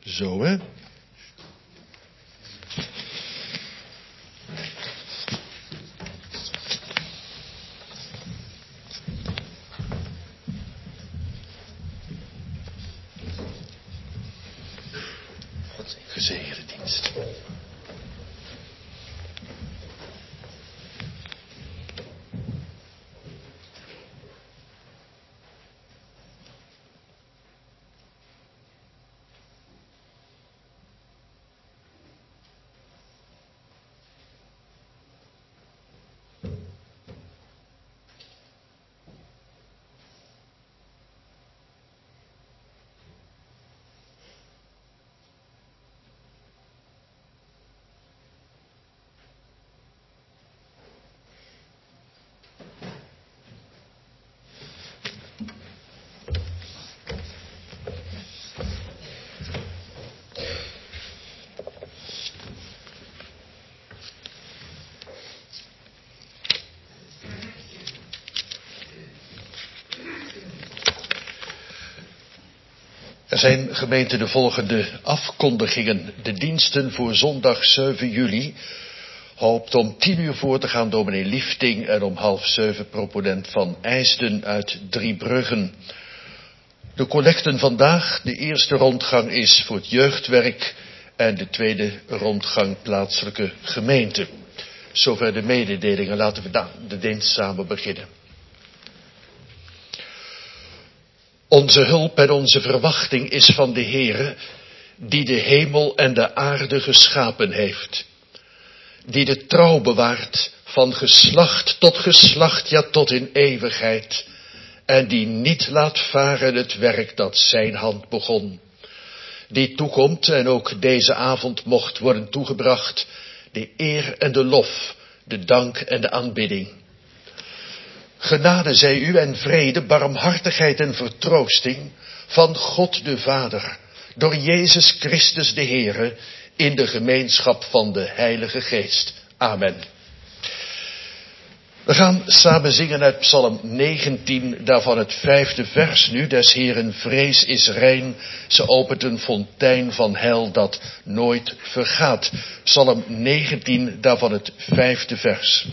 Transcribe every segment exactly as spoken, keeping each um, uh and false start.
Zo, hè? Gezegende dienst. Er zijn, gemeente, de volgende afkondigingen. De diensten voor zondag zeven juli hoopt om tien uur voor te gaan dominee Liefting en om half zeven proponent van IJsden uit Driebruggen. De collecten vandaag, de eerste rondgang is voor het jeugdwerk en de tweede rondgang plaatselijke gemeente. Zover de mededelingen. Laten we dan de dienst samen beginnen. Onze hulp en onze verwachting is van de Heere, die de hemel en de aarde geschapen heeft. Die de trouw bewaart van geslacht tot geslacht, ja tot in eeuwigheid. En die niet laat varen het werk dat zijn hand begon. Die toekomt en ook deze avond mocht worden toegebracht, de eer en de lof, de dank en de aanbidding. Genade zij u en vrede, barmhartigheid en vertroosting van God de Vader, door Jezus Christus de Heere, in de gemeenschap van de Heilige Geest. Amen. We gaan samen zingen uit Psalm negentien, daarvan het vijfde vers nu. Des Heeren vrees is rein, ze opent een fontein van heil dat nooit vergaat. Psalm negentien, daarvan het vijfde vers.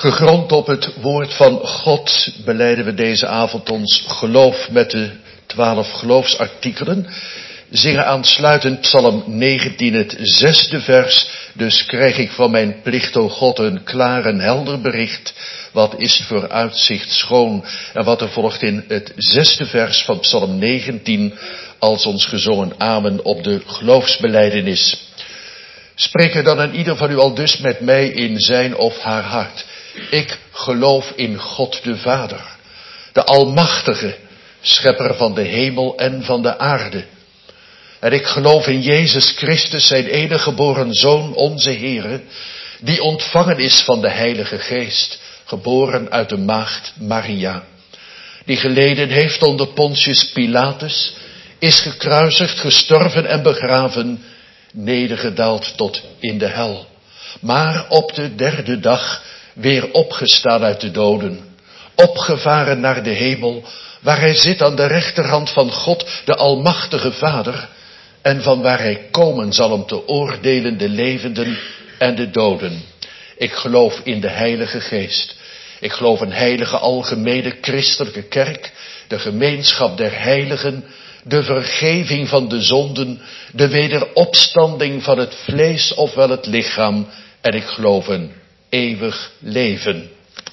Gegrond op het woord van God belijden we deze avond ons geloof met de twaalf geloofsartikelen. Zingen aansluitend Psalm negentien, het zesde vers. Dus krijg ik van mijn plicht, o God, een klaar en helder bericht. Wat is het voor uitzicht schoon. En wat er volgt in het zesde vers van Psalm negentien als ons gezongen amen op de geloofsbelijdenis. Spreek er dan aan ieder van u al dus met mij in zijn of haar hart. Ik geloof in God de Vader, de Almachtige, schepper van de hemel en van de aarde. En ik geloof in Jezus Christus, zijn enige geboren Zoon, onze Heere, die ontvangen is van de Heilige Geest, geboren uit de maagd Maria, die geleden heeft onder Pontius Pilatus, is gekruisigd, gestorven en begraven, nedergedaald tot in de hel, maar op de derde dag weer opgestaan uit de doden, opgevaren naar de hemel, waar hij zit aan de rechterhand van God, de Almachtige Vader, en van waar hij komen zal om te oordelen de levenden en de doden. Ik geloof in de Heilige Geest. Ik geloof een heilige algemene christelijke kerk, de gemeenschap der heiligen, de vergeving van de zonden, de wederopstanding van het vlees ofwel het lichaam, en ik geloof een eeuwig leven.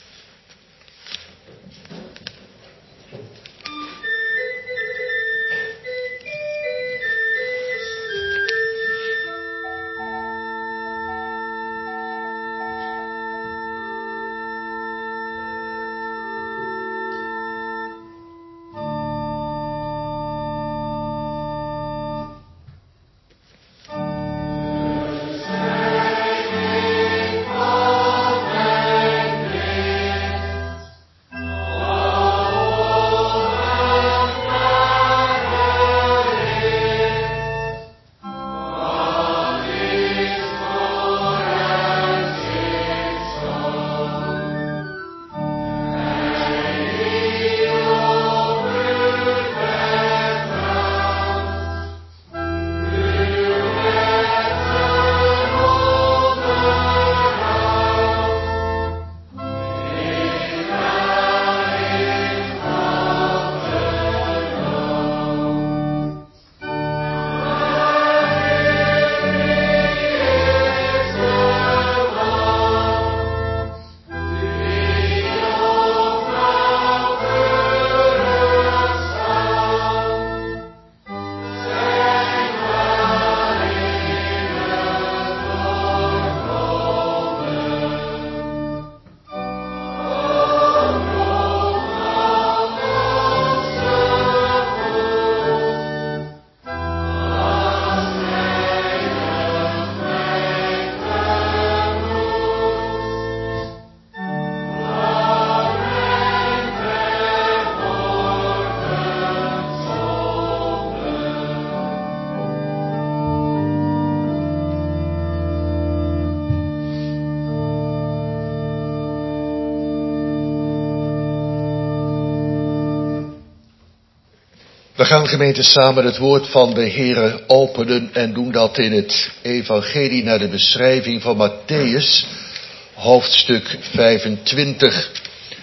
We gaan gemeente samen het woord van de Heere openen en doen dat in het evangelie naar de beschrijving van Mattheüs, hoofdstuk vijfentwintig.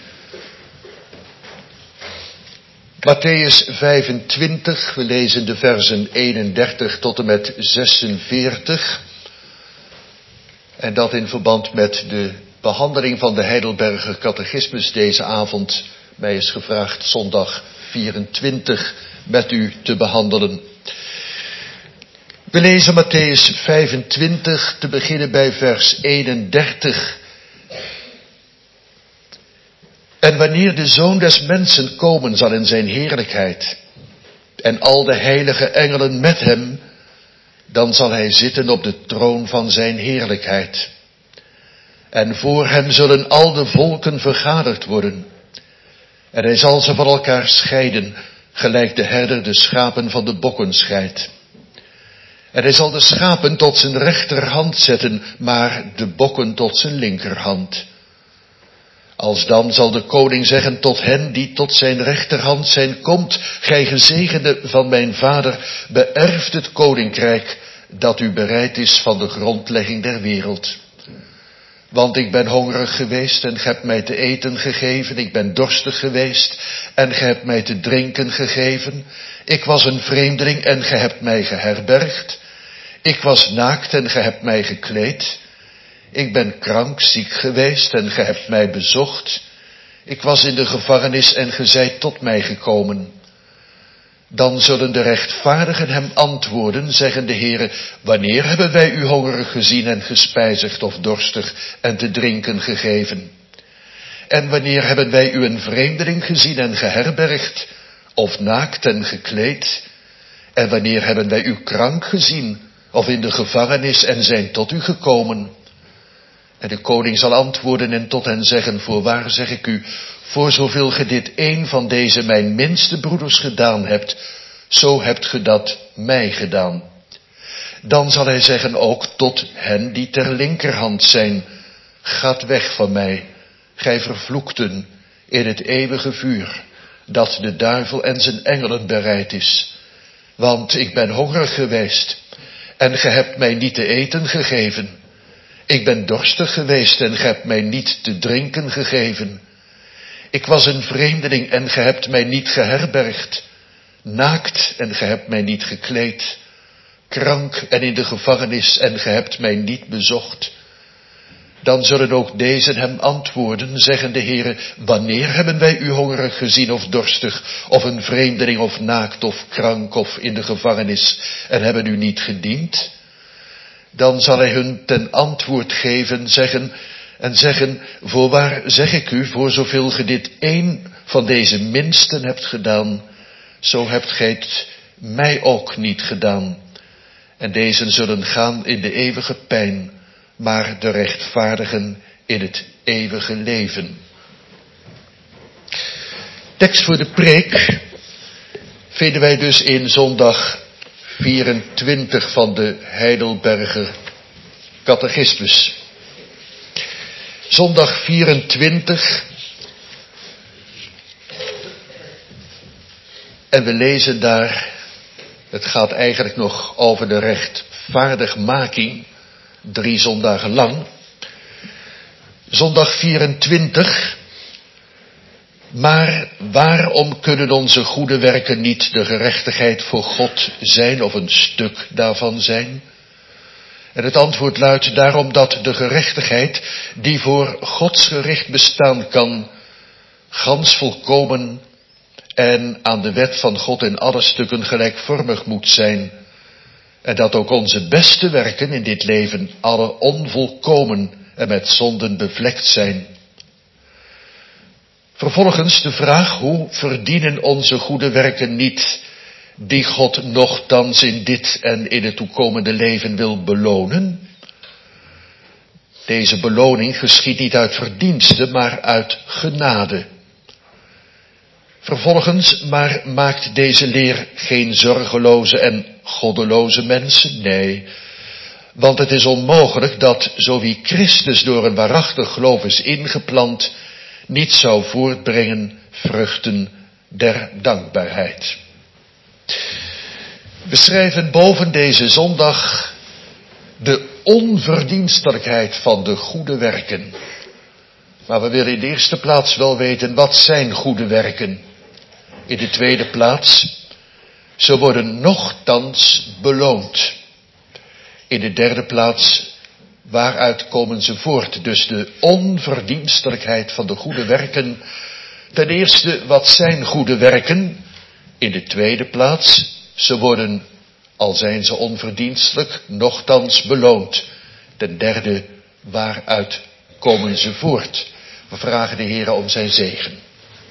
Mattheüs vijfentwintig, we lezen de versen eenendertig tot en met zesenveertig. En dat in verband met de behandeling van de Heidelberger Catechismus deze avond. Mij is gevraagd zondag vierentwintig met u te behandelen. We lezen Mattheüs vijfentwintig, te beginnen bij vers eenendertig. En wanneer de Zoon des Mensen komen zal in zijn heerlijkheid, en al de heilige engelen met hem, dan zal hij zitten op de troon van zijn heerlijkheid. En voor hem zullen al de volken vergaderd worden. En hij zal ze van elkaar scheiden, gelijk de herder de schapen van de bokken scheidt. En hij zal de schapen tot zijn rechterhand zetten, maar de bokken tot zijn linkerhand. Alsdan zal de koning zeggen tot hen die tot zijn rechterhand zijn, komt, gij gezegende van mijn vader, beërft het koninkrijk dat u bereid is van de grondlegging der wereld. Want ik ben hongerig geweest en ge hebt mij te eten gegeven. Ik ben dorstig geweest en ge hebt mij te drinken gegeven. Ik was een vreemdeling en ge hebt mij geherbergd. Ik was naakt en ge hebt mij gekleed. Ik ben krank, ziek geweest en ge hebt mij bezocht. Ik was in de gevangenis en ge zijt tot mij gekomen. Dan zullen de rechtvaardigen hem antwoorden, zeggen de Heere, wanneer hebben wij u hongerig gezien en gespijzigd of dorstig en te drinken gegeven? En wanneer hebben wij u een vreemdeling gezien en geherbergd, of naakt en gekleed? En wanneer hebben wij u krank gezien, of in de gevangenis en zijn tot u gekomen? En de koning zal antwoorden en tot hen zeggen, voorwaar zeg ik u, voor zoveel ge dit een van deze mijn minste broeders gedaan hebt, zo hebt ge dat mij gedaan. Dan zal hij zeggen ook tot hen die ter linkerhand zijn, gaat weg van mij, gij vervloekten, in het eeuwige vuur, dat de duivel en zijn engelen bereid is. Want ik ben hongerig geweest, en ge hebt mij niet te eten gegeven. Ik ben dorstig geweest, en ge hebt mij niet te drinken gegeven. Ik was een vreemdeling, en ge hebt mij niet geherbergd. Naakt, en ge hebt mij niet gekleed. Krank en in de gevangenis, en ge hebt mij niet bezocht. Dan zullen ook deze hem antwoorden, zeggen de Heere, wanneer hebben wij u hongerig gezien of dorstig, of een vreemdeling of naakt of krank of in de gevangenis, en hebben u niet gediend? Dan zal hij hun ten antwoord geven, zeggen en zeggen, voorwaar zeg ik u, voor zoveel ge dit één van deze minsten hebt gedaan, zo hebt gij het mij ook niet gedaan. En deze zullen gaan in de eeuwige pijn, maar de rechtvaardigen in het eeuwige leven. Tekst voor de preek vinden wij dus in zondag vierentwintig van de Heidelberger Catechismus. Zondag vierentwintig. En we lezen daar, het gaat eigenlijk nog over de rechtvaardigmaking, drie zondagen lang. Zondag vierentwintig. Maar waarom kunnen onze goede werken niet de gerechtigheid voor God zijn of een stuk daarvan zijn? En het antwoord luidt daarom dat de gerechtigheid die voor Gods gericht bestaan kan, gans volkomen en aan de wet van God in alle stukken gelijkvormig moet zijn. En dat ook onze beste werken in dit leven alle onvolkomen en met zonden bevlekt zijn. Vervolgens de vraag, hoe verdienen onze goede werken niet, die God nochtans in dit en in het toekomende leven wil belonen? Deze beloning geschiedt niet uit verdiensten, maar uit genade. Vervolgens, maar maakt deze leer geen zorgeloze en goddeloze mensen? Nee, want het is onmogelijk dat zo wie Christus door een waarachtig geloof is ingeplant, niet zou voortbrengen vruchten der dankbaarheid. We schrijven boven deze zondag de onverdienstelijkheid van de goede werken. Maar we willen in de eerste plaats wel weten, wat zijn goede werken? In de tweede plaats, ze worden nochtans beloond. In de derde plaats, waaruit komen ze voort? Dus de onverdienstelijkheid van de goede werken. Ten eerste, wat zijn goede werken? In de tweede plaats, ze worden, al zijn ze onverdienstelijk, nochtans beloond. Ten derde, waaruit komen ze voort? We vragen de Heere om zijn zegen.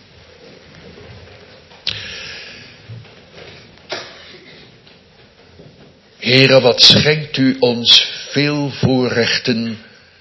Heere, wat schenkt u ons veel voorrechten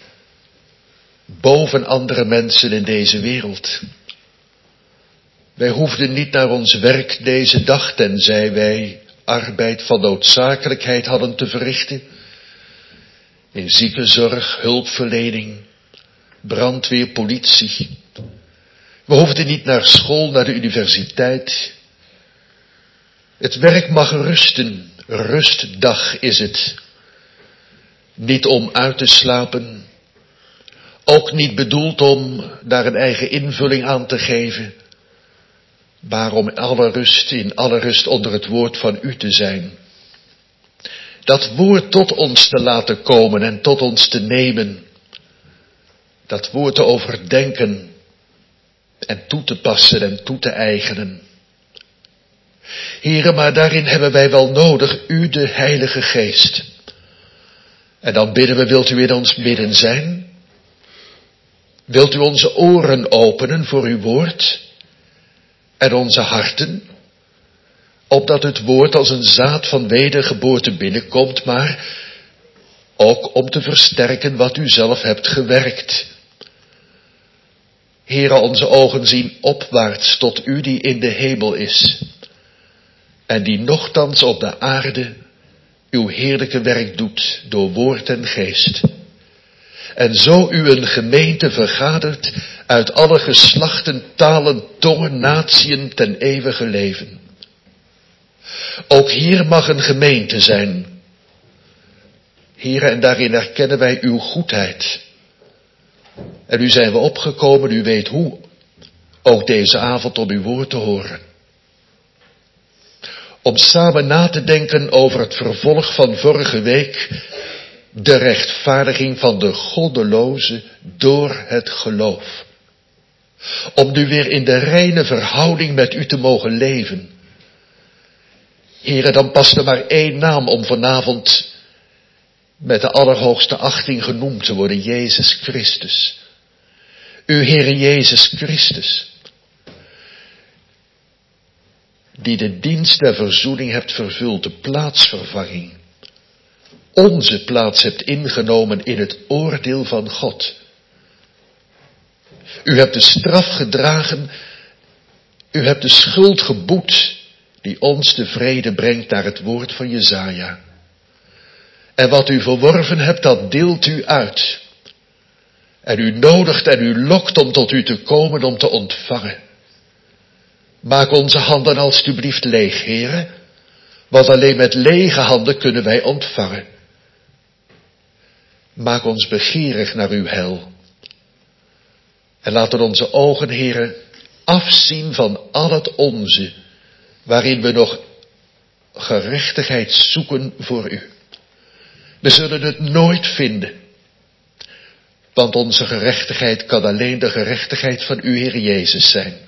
boven andere mensen in deze wereld. Wij hoefden niet naar ons werk deze dag, tenzij wij arbeid van noodzakelijkheid hadden te verrichten. In ziekenzorg, hulpverlening, brandweer, politie. We hoefden niet naar school, naar de universiteit. Het werk mag rusten, rustdag is het. Niet om uit te slapen, Ook niet bedoeld om daar een eigen invulling aan te geven, maar om in alle rust, in alle rust onder het woord van u te zijn. Dat woord tot ons te laten komen en tot ons te nemen. Dat woord te overdenken en toe te passen en toe te eigenen. Here, maar daarin hebben wij wel nodig u, de Heilige Geest. En dan bidden we, wilt u in ons midden zijn? Wilt u onze oren openen voor uw woord? En onze harten? Opdat het woord als een zaad van wedergeboorte binnenkomt, maar ook om te versterken wat u zelf hebt gewerkt. Heere, onze ogen zien opwaarts tot u die in de hemel is. En die nochtans op de aarde uw heerlijke werk doet door woord en geest. En zo u een gemeente vergadert uit alle geslachten, talen, tongen, natieën ten eeuwige leven. Ook hier mag een gemeente zijn. Here, en daarin erkennen wij uw goedheid. En nu zijn we opgekomen, u weet hoe, ook deze avond om uw woord te horen. Om samen na te denken over het vervolg van vorige week, de rechtvaardiging van de goddeloze door het geloof. Om nu weer in de reine verhouding met u te mogen leven. Here, dan past er maar één naam om vanavond met de allerhoogste achting genoemd te worden, Jezus Christus. Uw Heere Jezus Christus, die de dienst der verzoening hebt vervuld, de plaatsvervanging, onze plaats hebt ingenomen in het oordeel van God. U hebt de straf gedragen, u hebt de schuld geboet, die ons de vrede brengt naar het woord van Jesaja. En wat u verworven hebt, dat deelt u uit. En u nodigt en u lokt om tot u te komen om te ontvangen. Maak onze handen alstublieft leeg, Heere, want alleen met lege handen kunnen wij ontvangen. Maak ons begeerig naar uw heil. En laten onze ogen, Heere, afzien van al het onze, waarin we nog gerechtigheid zoeken voor u. We zullen het nooit vinden, want onze gerechtigheid kan alleen de gerechtigheid van u, Heer Jezus, zijn.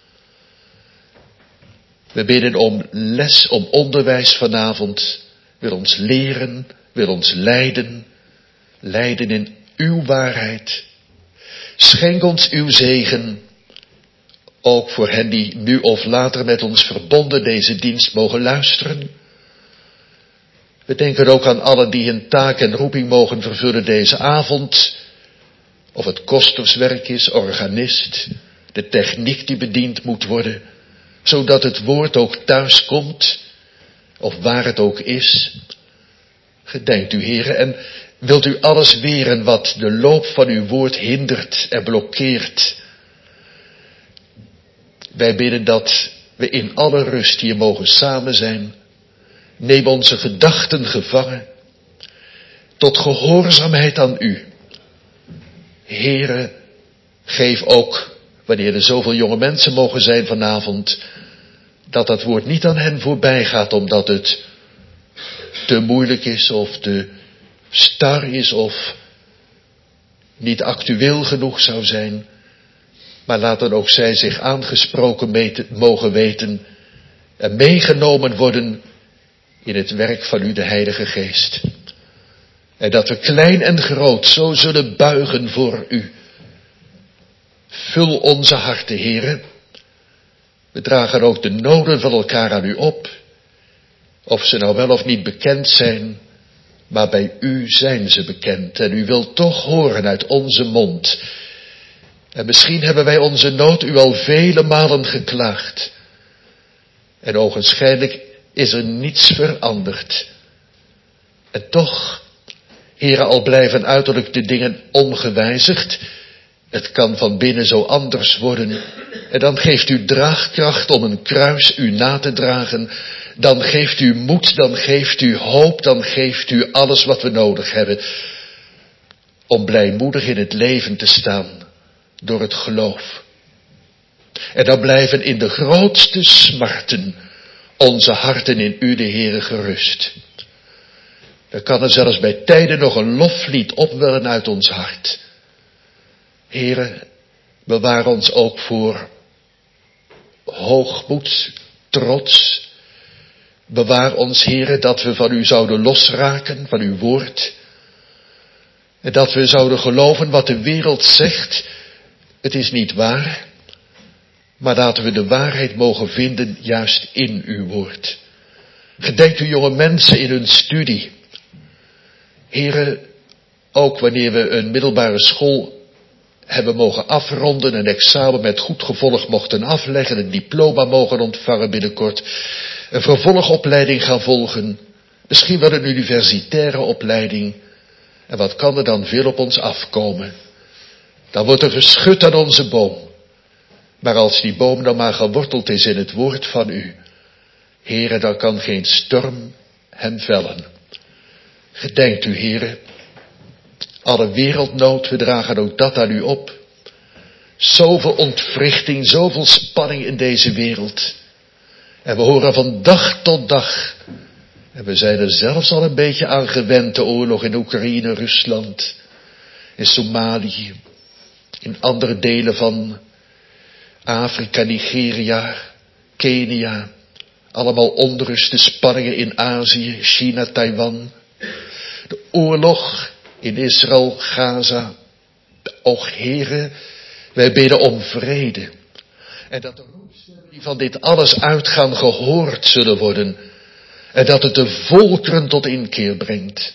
We bidden om les, om onderwijs vanavond. Wil ons leren, wil ons leiden, leiden in uw waarheid. Schenk ons uw zegen, ook voor hen die nu of later met ons verbonden deze dienst mogen luisteren. We denken ook aan allen die een taak en roeping mogen vervullen deze avond. Of het kosterswerk is, organist, de techniek die bediend moet worden, zodat het woord ook thuis komt, of waar het ook is. Gedenkt u, Heere, en wilt u alles weren wat de loop van uw woord hindert en blokkeert. Wij bidden dat we in alle rust hier mogen samen zijn. Neem onze gedachten gevangen, tot gehoorzaamheid aan u. Heere, geef ook, wanneer er zoveel jonge mensen mogen zijn vanavond, dat dat woord niet aan hen voorbij gaat, omdat het te moeilijk is, of te star is, of niet actueel genoeg zou zijn. Maar laten ook zij zich aangesproken meten, mogen weten en meegenomen worden in het werk van u, de Heilige Geest. En dat we klein en groot zo zullen buigen voor u. Vul onze harten, Heere. We dragen ook de noden van elkaar aan u op. Of ze nou wel of niet bekend zijn, maar bij u zijn ze bekend. En u wilt toch horen uit onze mond. En misschien hebben wij onze nood u al vele malen geklaagd. En ogenschijnlijk is er niets veranderd. En toch, Heere, al blijven uiterlijk de dingen ongewijzigd, het kan van binnen zo anders worden. En dan geeft u draagkracht om een kruis u na te dragen. Dan geeft u moed, dan geeft u hoop, dan geeft u alles wat we nodig hebben. om blijmoedig in het leven te staan door het geloof. En dan blijven in de grootste smarten onze harten in u, de Heere, gerust. Dan kan er zelfs bij tijden nog een loflied opwellen uit ons hart. Heere, bewaar ons ook voor hoogmoed, trots. Bewaar ons, Heere, dat we van u zouden losraken, van uw woord. En dat we zouden geloven wat de wereld zegt. Het is niet waar. Maar laten we de waarheid mogen vinden juist in uw woord. Gedenkt u jonge mensen in hun studie. Heere, ook wanneer we een middelbare school hebben mogen afronden, een examen met goed gevolg mochten afleggen, een diploma mogen ontvangen binnenkort, een vervolgopleiding gaan volgen, misschien wel een universitaire opleiding. En wat kan er dan veel op ons afkomen? Dan wordt er geschud aan onze boom. Maar als die boom dan maar geworteld is in het woord van u, Heere, dan kan geen storm hem vellen. Gedenkt u, Heere, alle wereldnood, we dragen ook dat aan u op. Zoveel ontwrichting, zoveel spanning in deze wereld. En we horen van dag tot dag, en we zijn er zelfs al een beetje aan gewend, de oorlog in Oekraïne, Rusland, in Somalië, in andere delen van Afrika, Nigeria, Kenia, allemaal onrust, de spanningen in Azië, China, Taiwan, de oorlog in Israël, Gaza. Och Heere, wij bidden om vrede. En dat de roepstemmen die van dit alles uitgaan gehoord zullen worden. En dat het de volkeren tot inkeer brengt.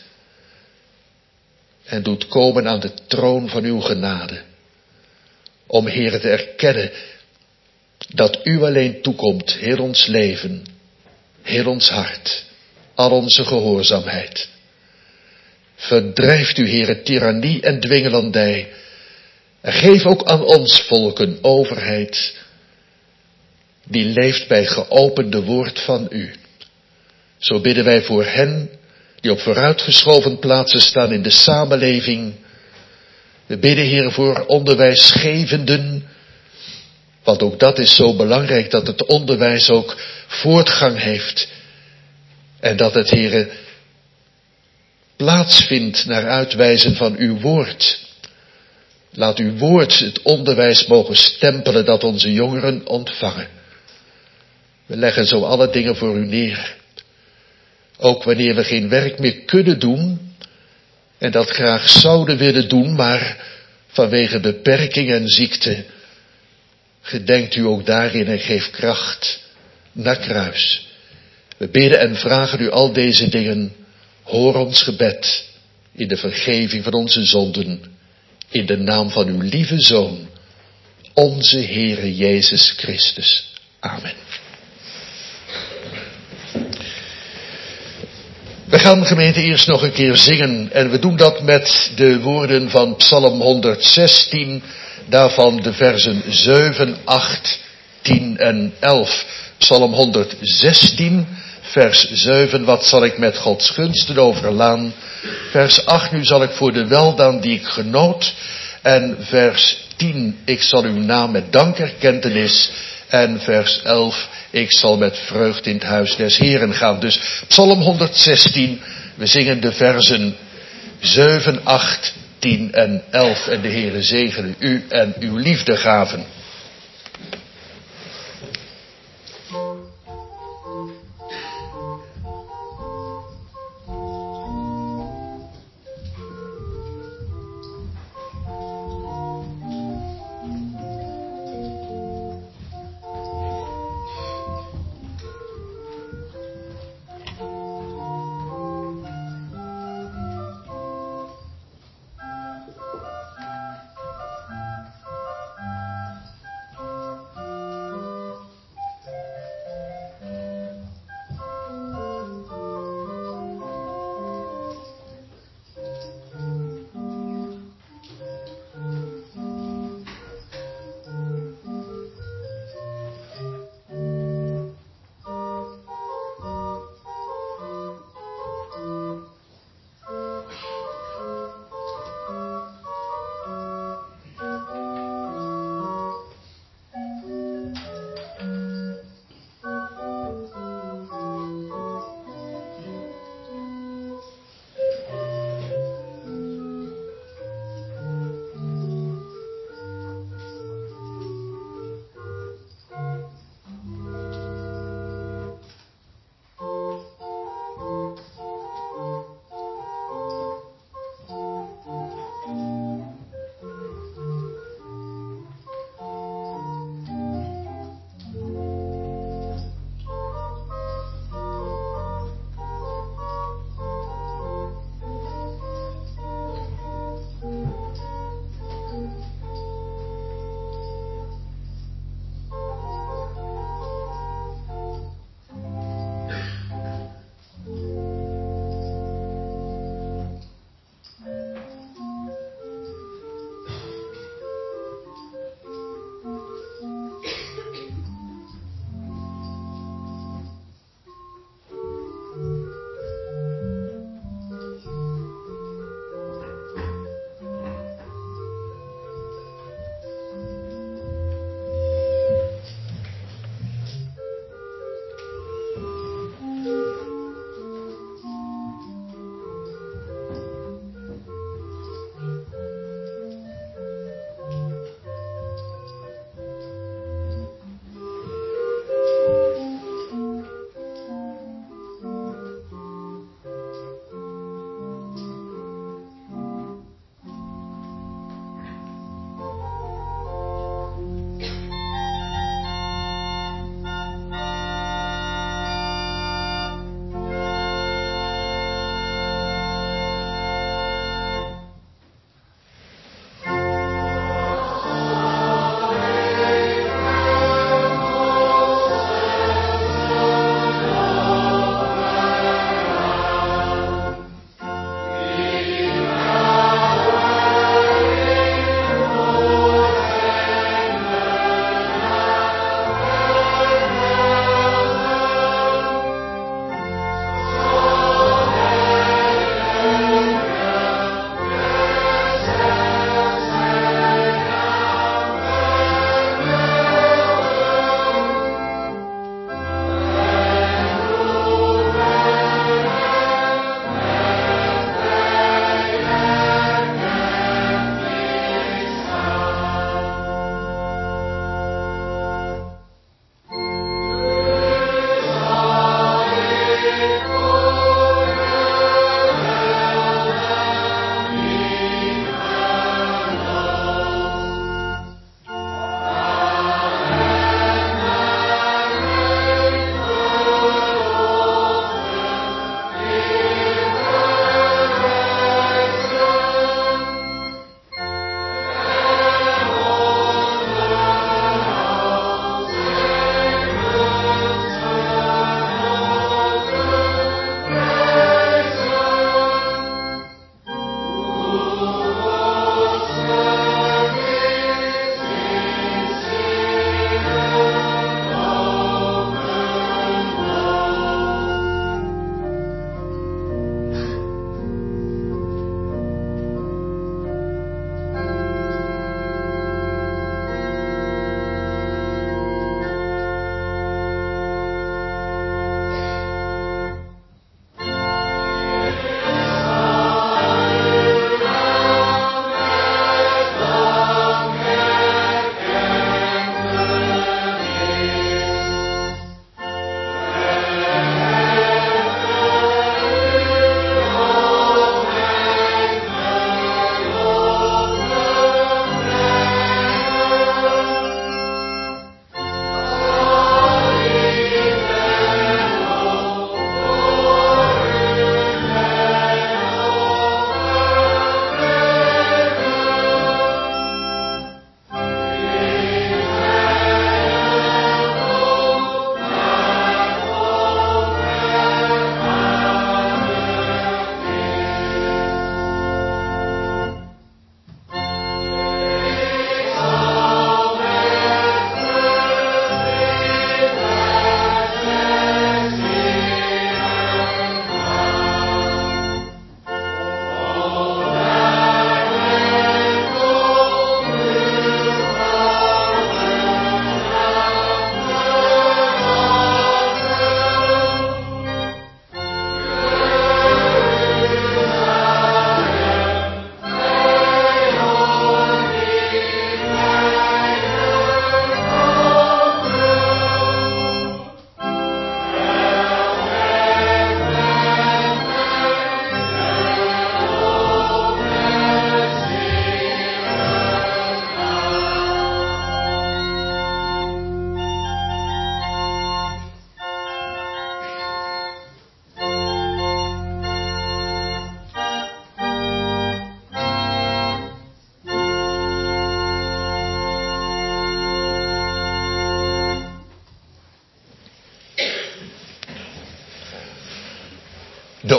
En doet komen aan de troon van uw genade. Om, Heere, te erkennen dat u alleen toekomt, heel ons leven, heel ons hart, al onze gehoorzaamheid. Verdrijft u, Heere, tirannie en dwingelandij. En geef ook aan ons volk een overheid die leeft bij geopende woord van u. Zo bidden wij voor hen die op vooruitgeschoven plaatsen staan in de samenleving. We bidden, Heer, voor onderwijsgevenden, want ook dat is zo belangrijk, dat het onderwijs ook voortgang heeft. En dat het, Heer, plaatsvindt naar uitwijzen van uw woord. Laat uw woord het onderwijs mogen stempelen dat onze jongeren ontvangen. We leggen zo alle dingen voor u neer. Ook wanneer we geen werk meer kunnen doen, en dat graag zouden willen doen, maar vanwege beperking en ziekte, gedenkt u ook daarin en geeft kracht naar kruis. We bidden en vragen u al deze dingen. Hoor ons gebed in de vergeving van onze zonden, in de naam van uw lieve Zoon, onze Heere Jezus Christus. Amen. We gaan, gemeente, eerst nog een keer zingen en we doen dat met de woorden van Psalm honderdzestien, daarvan de versen zeven, acht, tien en elf. Psalm honderdzestien, vers zeven, wat zal ik met Gods gunsten overlaan? Vers acht, nu zal ik voor de weldaan die ik genoot. En vers tien, ik zal uw naam met dankerkentenis. En vers elf, ik zal met vreugd in het huis des Heeren gaan. Dus Psalm honderdzestien, we zingen de versen zeven, acht, tien en elf. En de Heere zegene u en uw liefdegaven.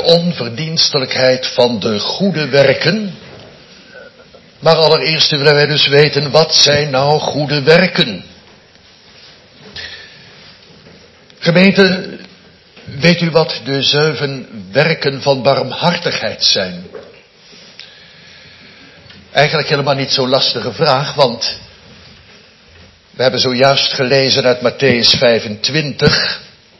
onverdienstelijkheid van de goede werken. Maar allereerst willen wij dus weten, wat zijn nou goede werken? Gemeente, weet u wat de zeven werken van barmhartigheid zijn? Eigenlijk helemaal niet zo'n lastige vraag, want we hebben zojuist gelezen uit Matthäus vijfentwintig.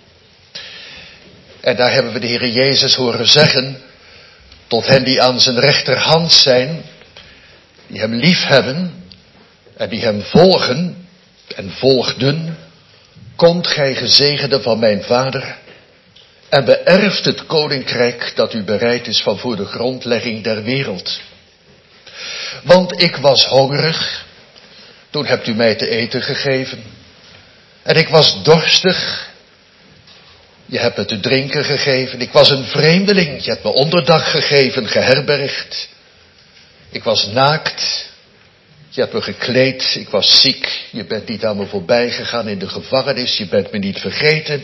En daar hebben we de Heer Jezus horen zeggen, tot hen die aan zijn rechterhand zijn, die hem lief hebben en die hem volgen en volgden, komt gij gezegende van mijn Vader en beërft het koninkrijk dat u bereid is van voor de grondlegging der wereld. Want ik was hongerig, toen hebt u mij te eten gegeven. En ik was dorstig, je hebt me te drinken gegeven. Ik was een vreemdeling, je hebt me onderdak gegeven, geherbergd. Ik was naakt, je hebt me gekleed. Ik was ziek, je bent niet aan me voorbij gegaan in de gevangenis, je bent me niet vergeten.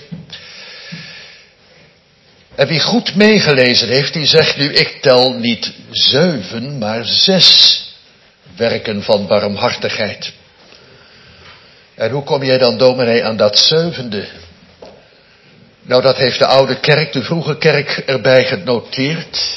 En wie goed meegelezen heeft, die zegt nu, ik tel niet zeven, maar zes werken van barmhartigheid. En hoe kom jij dan, dominee, aan dat zevende? Nou, dat heeft de oude kerk, de vroege kerk, erbij genoteerd.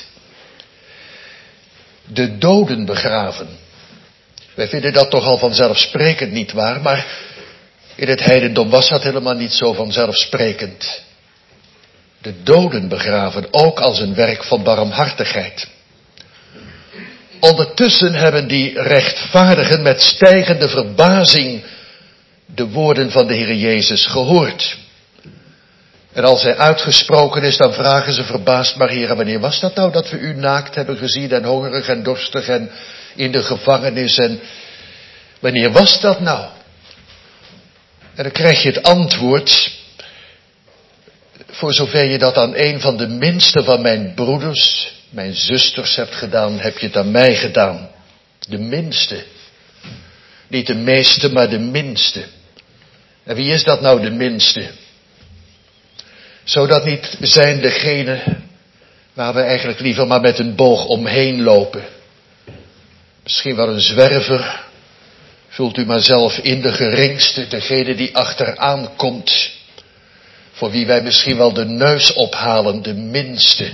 De doden begraven. Wij vinden dat toch al vanzelfsprekend niet waar, maar in het heidendom was dat helemaal niet zo vanzelfsprekend. De doden begraven, ook als een werk van barmhartigheid. Ondertussen hebben die rechtvaardigen met stijgende verbazing de woorden van de Heer Jezus gehoord. En als hij uitgesproken is, dan vragen ze verbaasd, maar Heer, wanneer was dat nou dat we u naakt hebben gezien en hongerig en dorstig en in de gevangenis en wanneer was dat nou? En dan krijg je het antwoord, voor zover je dat aan een van de minste van mijn broeders, mijn zusters hebt gedaan, heb je het aan mij gedaan. De minste. Niet de meeste, maar de minste. En wie is dat nou, de minste? Zou dat niet zijn degene waar we eigenlijk liever maar met een boog omheen lopen? Misschien wel een zwerver. Vult u maar zelf in, de geringste, degene die achteraan komt. Voor wie wij misschien wel de neus ophalen, de minste.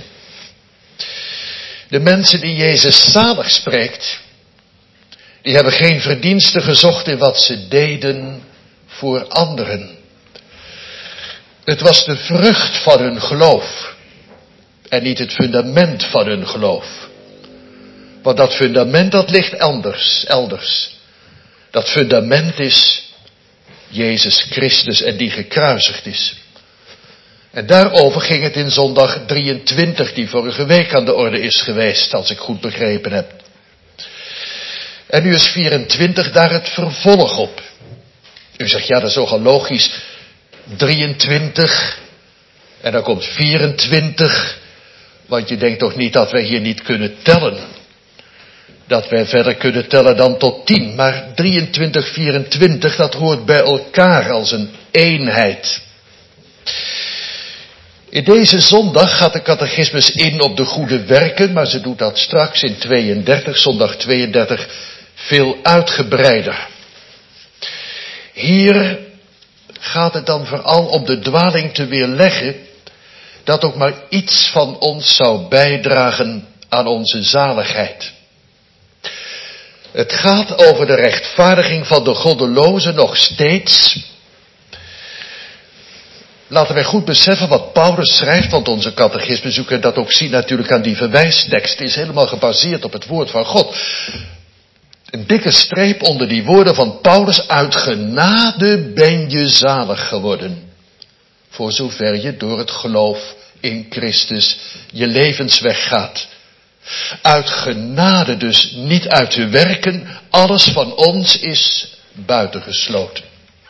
De mensen die Jezus zalig spreekt, die hebben geen verdienste gezocht in wat ze deden voor anderen. Het was de vrucht van hun geloof en niet het fundament van hun geloof. Want dat fundament, dat ligt elders, elders. Dat fundament is Jezus Christus en die gekruisigd is. En daarover ging het in zondag drieëntwintig, die vorige week aan de orde is geweest, als ik goed begrepen heb. En nu is vierentwintig daar het vervolg op. U zegt, ja, dat is nogal logisch. drieëntwintig en dan komt vierentwintig, want je denkt toch niet dat wij hier niet kunnen tellen. Dat wij verder kunnen tellen dan tot tien. Maar drieëntwintig, vierentwintig, dat hoort bij elkaar als een eenheid. In deze zondag gaat de catechismus in op de goede werken, maar ze doet dat straks in tweeëndertig, zondag tweeëndertig, veel uitgebreider. Hier gaat het dan vooral om de dwaling te weerleggen, dat ook maar iets van ons zou bijdragen aan onze zaligheid. Het gaat over de rechtvaardiging van de goddelozen nog steeds. Laten wij goed beseffen wat Paulus schrijft, want onze catechismus, u kunt dat ook zien natuurlijk aan die verwijstekst, is helemaal gebaseerd op het woord van God. Een dikke streep onder die woorden van Paulus, uit genade ben je zalig geworden. Voor zover je door het geloof in Christus je levensweg gaat. Uit genade dus, niet uit de werken, alles van ons is buitengesloten.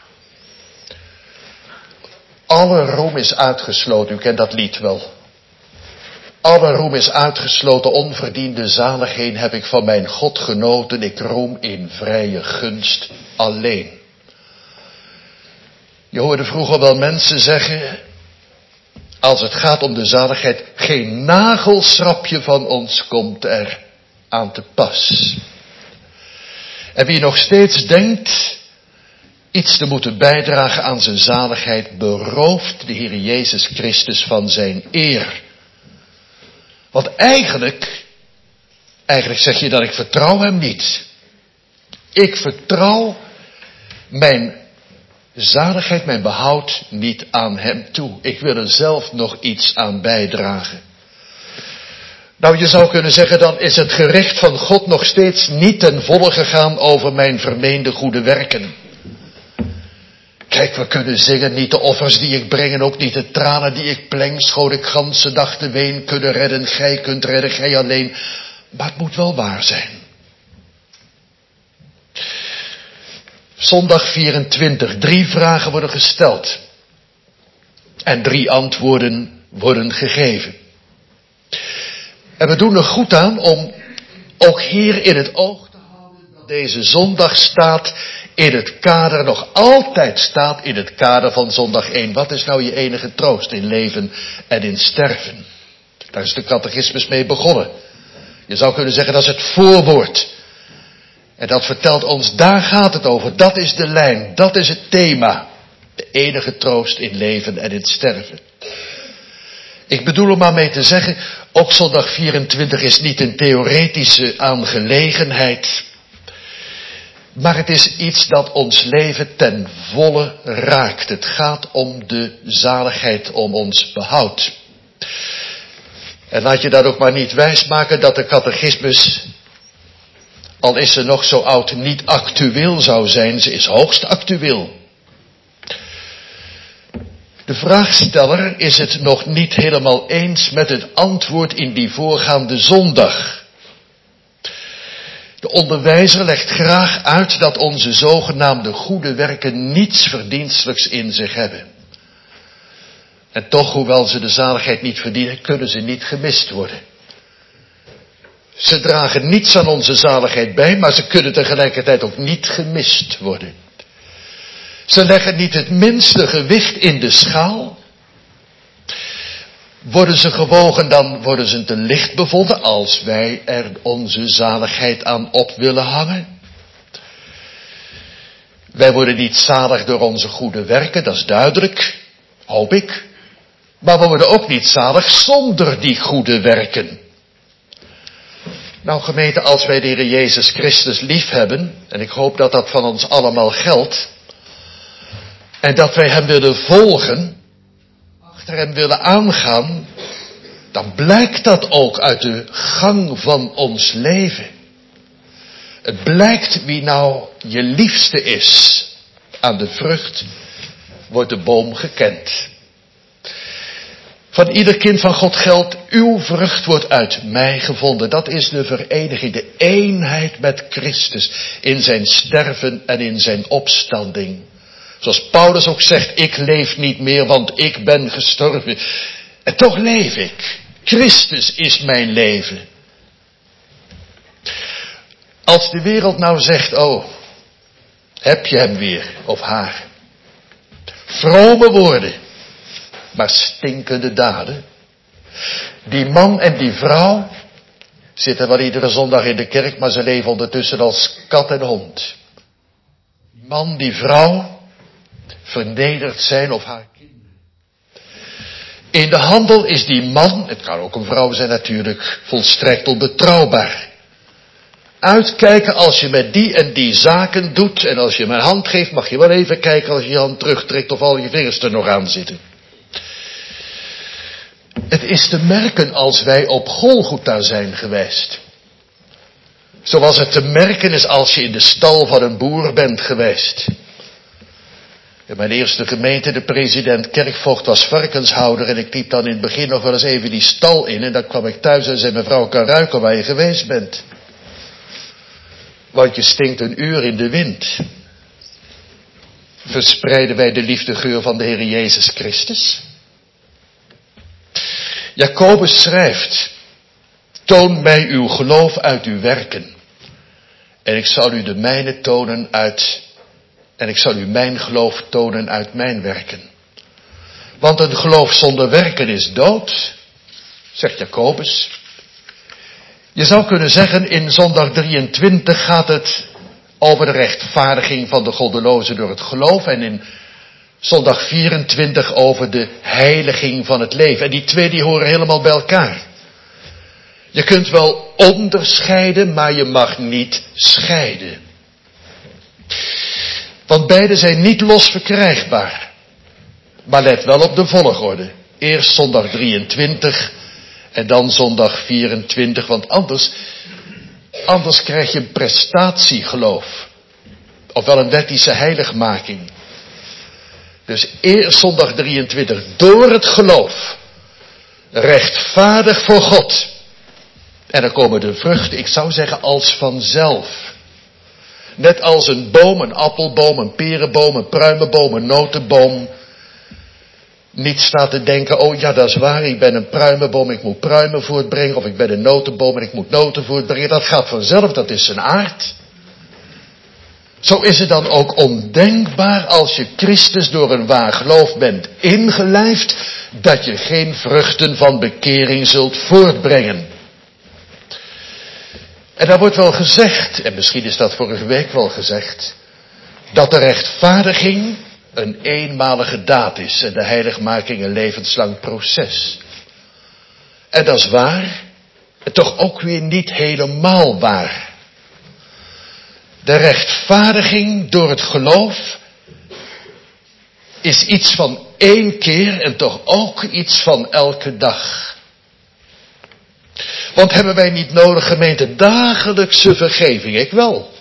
Alle roem is uitgesloten, u kent dat lied wel. Alle roem is uitgesloten, onverdiende zaligheden heb ik van mijn God genoten, ik roem in vrije gunst alleen. Je hoorde vroeger wel mensen zeggen, als het gaat om de zaligheid, geen nagelschrapje van ons komt er aan te pas. En wie nog steeds denkt iets te moeten bijdragen aan zijn zaligheid, berooft de Heer Jezus Christus van zijn eer. Want eigenlijk, eigenlijk zeg je dat ik vertrouw hem niet. Ik vertrouw mijn zaligheid, mijn behoud niet aan hem toe. Ik wil er zelf nog iets aan bijdragen. Nou, je zou kunnen zeggen, dan is het gericht van God nog steeds niet ten volle gegaan over mijn vermeende goede werken. Kijk, we kunnen zingen, niet de offers die ik breng en ook niet de tranen die ik pleng, schoon ik ganse dag de ween kunnen redden, gij kunt redden, gij alleen. Maar het moet wel waar zijn. Zondag vierentwintig, drie vragen worden gesteld. En drie antwoorden worden gegeven. En we doen er goed aan om ook hier in het oog te houden dat deze zondag staat in het kader, nog altijd staat in het kader van zondag één. Wat is nou je enige troost in leven en in sterven? Daar is de catechismus mee begonnen. Je zou kunnen zeggen dat is het voorwoord. En dat vertelt ons, daar gaat het over. Dat is de lijn, dat is het thema. De enige troost in leven en in sterven. Ik bedoel er maar mee te zeggen, ook zondag vierentwintig is niet een theoretische aangelegenheid. Maar het is iets dat ons leven ten volle raakt. Het gaat om de zaligheid, om ons behoud. En laat je daar ook maar niet wijsmaken dat de catechismus, al is ze nog zo oud, niet actueel zou zijn. Ze is hoogst actueel. De vraagsteller is het nog niet helemaal eens met het antwoord in die voorgaande zondag. De onderwijzer legt graag uit dat onze zogenaamde goede werken niets verdienstelijks in zich hebben. En toch, hoewel ze de zaligheid niet verdienen, kunnen ze niet gemist worden. Ze dragen niets aan onze zaligheid bij, maar ze kunnen tegelijkertijd ook niet gemist worden. Ze leggen niet het minste gewicht in de schaal. Worden ze gewogen, dan worden ze te licht bevonden als wij er onze zaligheid aan op willen hangen. Wij worden niet zalig door onze goede werken, dat is duidelijk, hoop ik. Maar we worden ook niet zalig zonder die goede werken. Nou gemeente, als wij de Heer Jezus Christus lief hebben, en ik hoop dat dat van ons allemaal geldt, en dat wij hem willen volgen, achter hem willen aangaan, dan blijkt dat ook uit de gang van ons leven. Het blijkt wie nou je liefste is. Aan de vrucht wordt de boom gekend. Van ieder kind van God geldt, uw vrucht wordt uit mij gevonden. Dat is de vereniging, de eenheid met Christus in zijn sterven en in zijn opstanding. Zoals Paulus ook zegt, ik leef niet meer, want ik ben gestorven. En toch leef ik. Christus is mijn leven. Als de wereld nou zegt, oh, heb je hem weer, of haar. Vrome woorden, maar stinkende daden. Die man en die vrouw zitten wel iedere zondag in de kerk, maar ze leven ondertussen als kat en hond. Die man, die vrouw, vernederd zijn of haar kinderen. In de handel is die man, het kan ook een vrouw zijn natuurlijk, volstrekt onbetrouwbaar. Uitkijken als je met die en die zaken doet, en als je mijn hand geeft, mag je wel even kijken als je je hand terugtrekt of al je vingers er nog aan zitten. Het is te merken als wij op Golgotha zijn geweest. Zoals het te merken is als je in de stal van een boer bent geweest. In mijn eerste gemeente, de president Kerkvoogd was varkenshouder en ik liep dan in het begin nog wel eens even die stal in en dan kwam ik thuis en zei mevrouw, kan ruiken waar je geweest bent. Want je stinkt een uur in de wind. Verspreiden wij de liefdegeur van de Heer Jezus Christus? Jacobus schrijft, toon mij uw geloof uit uw werken. En ik zal u de mijne tonen uit, en ik zal u mijn geloof tonen uit mijn werken. Want een geloof zonder werken is dood, zegt Jacobus. Je zou kunnen zeggen, in zondag drieëntwintig gaat het over de rechtvaardiging van de goddelozen door het geloof. En in zondag vierentwintig over de heiliging van het leven. En die twee die horen helemaal bij elkaar. Je kunt wel onderscheiden, maar je mag niet scheiden. Want beide zijn niet los verkrijgbaar. Maar let wel op de volgorde. Eerst zondag drieëntwintig en dan zondag vierentwintig. Want anders, anders krijg je een prestatiegeloof. Ofwel een wettische heiligmaking. Dus eerst zondag drieëntwintig door het geloof. Rechtvaardig voor God. En dan komen de vruchten, ik zou zeggen als vanzelf. Net als een boom, een appelboom, een perenboom, een pruimenboom, een notenboom. Niet staat te denken, oh ja dat is waar, ik ben een pruimenboom, ik moet pruimen voortbrengen. Of ik ben een notenboom en ik moet noten voortbrengen. Dat gaat vanzelf, dat is zijn aard. Zo is het dan ook ondenkbaar als je Christus door een waar geloof bent ingelijfd, dat je geen vruchten van bekering zult voortbrengen. En daar wordt wel gezegd, en misschien is dat vorige week wel gezegd, dat de rechtvaardiging een eenmalige daad is en de heiligmaking een levenslang proces. En dat is waar, en toch ook weer niet helemaal waar. De rechtvaardiging door het geloof is iets van één keer en toch ook iets van elke dag. Want hebben wij niet nodig, gemeente, dagelijkse vergeving? Ik wel.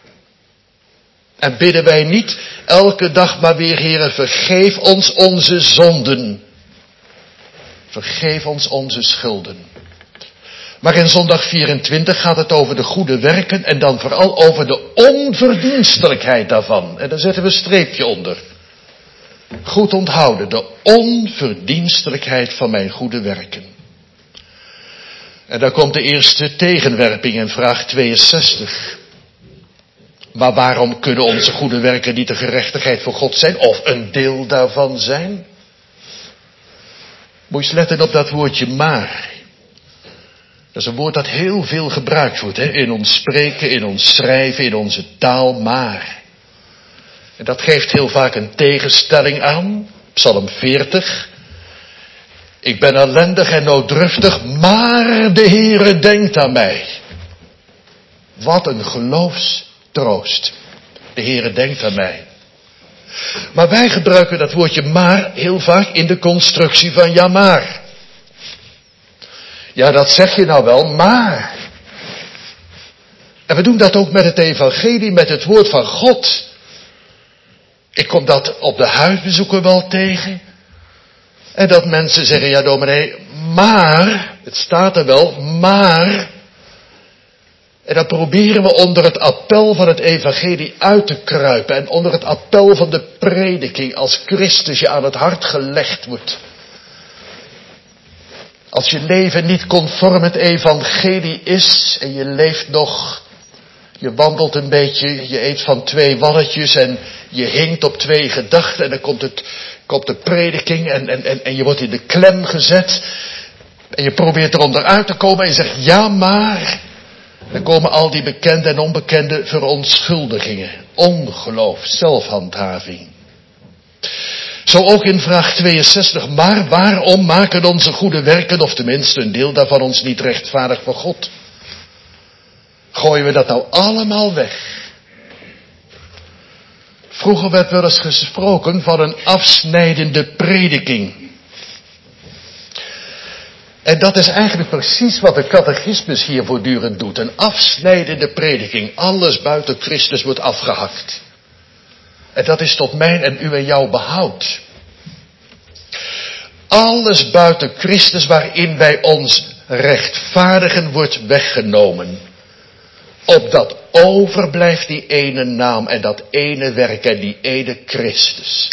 En bidden wij niet elke dag maar weer, Heere, vergeef ons onze zonden. Vergeef ons onze schulden. Maar in zondag vierentwintig gaat het over de goede werken en dan vooral over de onverdienstelijkheid daarvan. En daar zetten we een streepje onder. Goed onthouden, de onverdienstelijkheid van mijn goede werken. En daar komt de eerste tegenwerping in vraag tweeënzestig. Maar waarom kunnen onze goede werken niet de gerechtigheid voor God zijn? Of een deel daarvan zijn? Moet je eens letten op dat woordje maar. Dat is een woord dat heel veel gebruikt wordt. Hè? In ons spreken, in ons schrijven, in onze taal, maar. En dat geeft heel vaak een tegenstelling aan. Psalm veertig. Ik ben ellendig en nooddruftig, maar de Heere denkt aan mij. Wat een geloofstroost. De Heere denkt aan mij. Maar wij gebruiken dat woordje maar heel vaak in de constructie van ja maar. Ja, dat zeg je nou wel, maar. En we doen dat ook met het evangelie, met het woord van God. Ik kom dat op de huisbezoeken wel tegen. En dat mensen zeggen, ja dominee, maar, het staat er wel, maar. En dan proberen we onder het appel van het evangelie uit te kruipen. En onder het appel van de prediking, als Christus je aan het hart gelegd wordt. Als je leven niet conform het evangelie is en je leeft nog, je wandelt een beetje, je eet van twee walletjes en je hinkt op twee gedachten en dan komt, het, komt de prediking en, en, en, en je wordt in de klem gezet en je probeert eronder uit te komen en je zegt ja maar. Dan komen al die bekende en onbekende verontschuldigingen, ongeloof, zelfhandhaving. Zo ook in vraag tweeënzestig, maar waarom maken onze goede werken, of tenminste een deel daarvan, ons niet rechtvaardig voor God? Gooien we dat nou allemaal weg? Vroeger werd wel eens gesproken van een afsnijdende prediking. En dat is eigenlijk precies wat de catechismus hier voortdurend doet. Een afsnijdende prediking. Alles buiten Christus wordt afgehakt. En dat is tot mijn en u en jouw behoud. Alles buiten Christus waarin wij ons rechtvaardigen wordt weggenomen. Opdat overblijft die ene naam en dat ene werk en die ene Christus.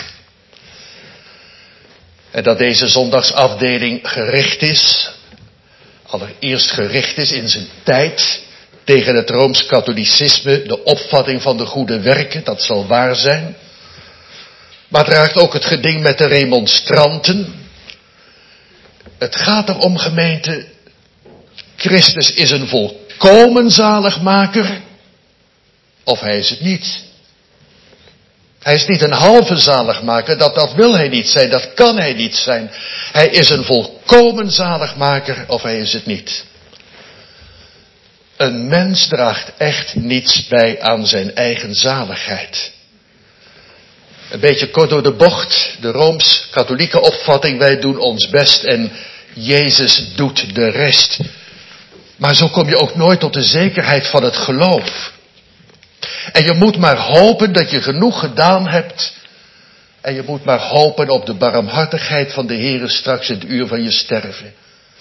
En dat deze zondagsafdeling gericht is, allereerst gericht is in zijn tijd tegen het Rooms-katholicisme, de opvatting van de goede werken, dat zal waar zijn. Maar het raakt ook het geding met de remonstranten. Het gaat erom, gemeente, Christus is een volkomen zaligmaker, of hij is het niet. Hij is niet een halve zaligmaker, dat, dat wil hij niet zijn, dat kan hij niet zijn. Hij is een volkomen zaligmaker, of hij is het niet. Een mens draagt echt niets bij aan zijn eigen zaligheid. Een beetje kort door de bocht, de Rooms-katholieke opvatting, wij doen ons best en Jezus doet de rest. Maar zo kom je ook nooit tot de zekerheid van het geloof. En je moet maar hopen dat je genoeg gedaan hebt. En je moet maar hopen op de barmhartigheid van de Heere straks in het uur van je sterven.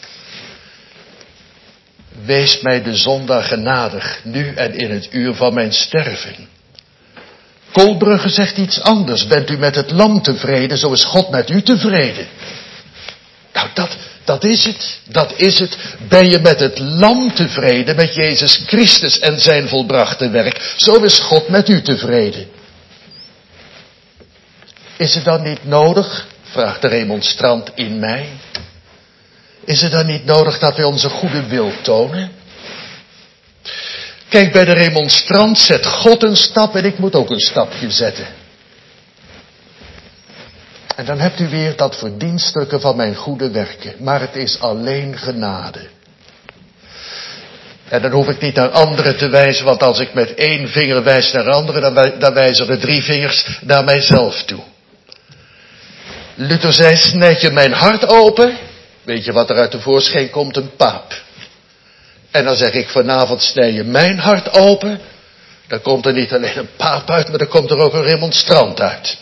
Wees mij de zondaar genadig, nu en in het uur van mijn sterven. Kolbrugge zegt iets anders. Bent u met het lam tevreden, zo is God met u tevreden. Nou, dat, dat is het. Dat is het. Ben je met het lam tevreden, met Jezus Christus en zijn volbrachte werk, zo is God met u tevreden. Is het dan niet nodig, vraagt de remonstrant in mij, is het dan niet nodig dat wij onze goede wil tonen? Kijk, bij de remonstrant zet God een stap en ik moet ook een stapje zetten. En dan hebt u weer dat verdienstelijke van mijn goede werken. Maar het is alleen genade. En dan hoef ik niet naar anderen te wijzen, want als ik met één vinger wijs naar anderen, dan, wij, dan wijzen er drie vingers naar mijzelf toe. Luther zei, snijd je mijn hart open, weet je wat er uit de voorschijn komt? Een paap. En dan zeg ik vanavond, snij je mijn hart open, dan komt er niet alleen een paap uit, maar dan komt er ook een remonstrant uit.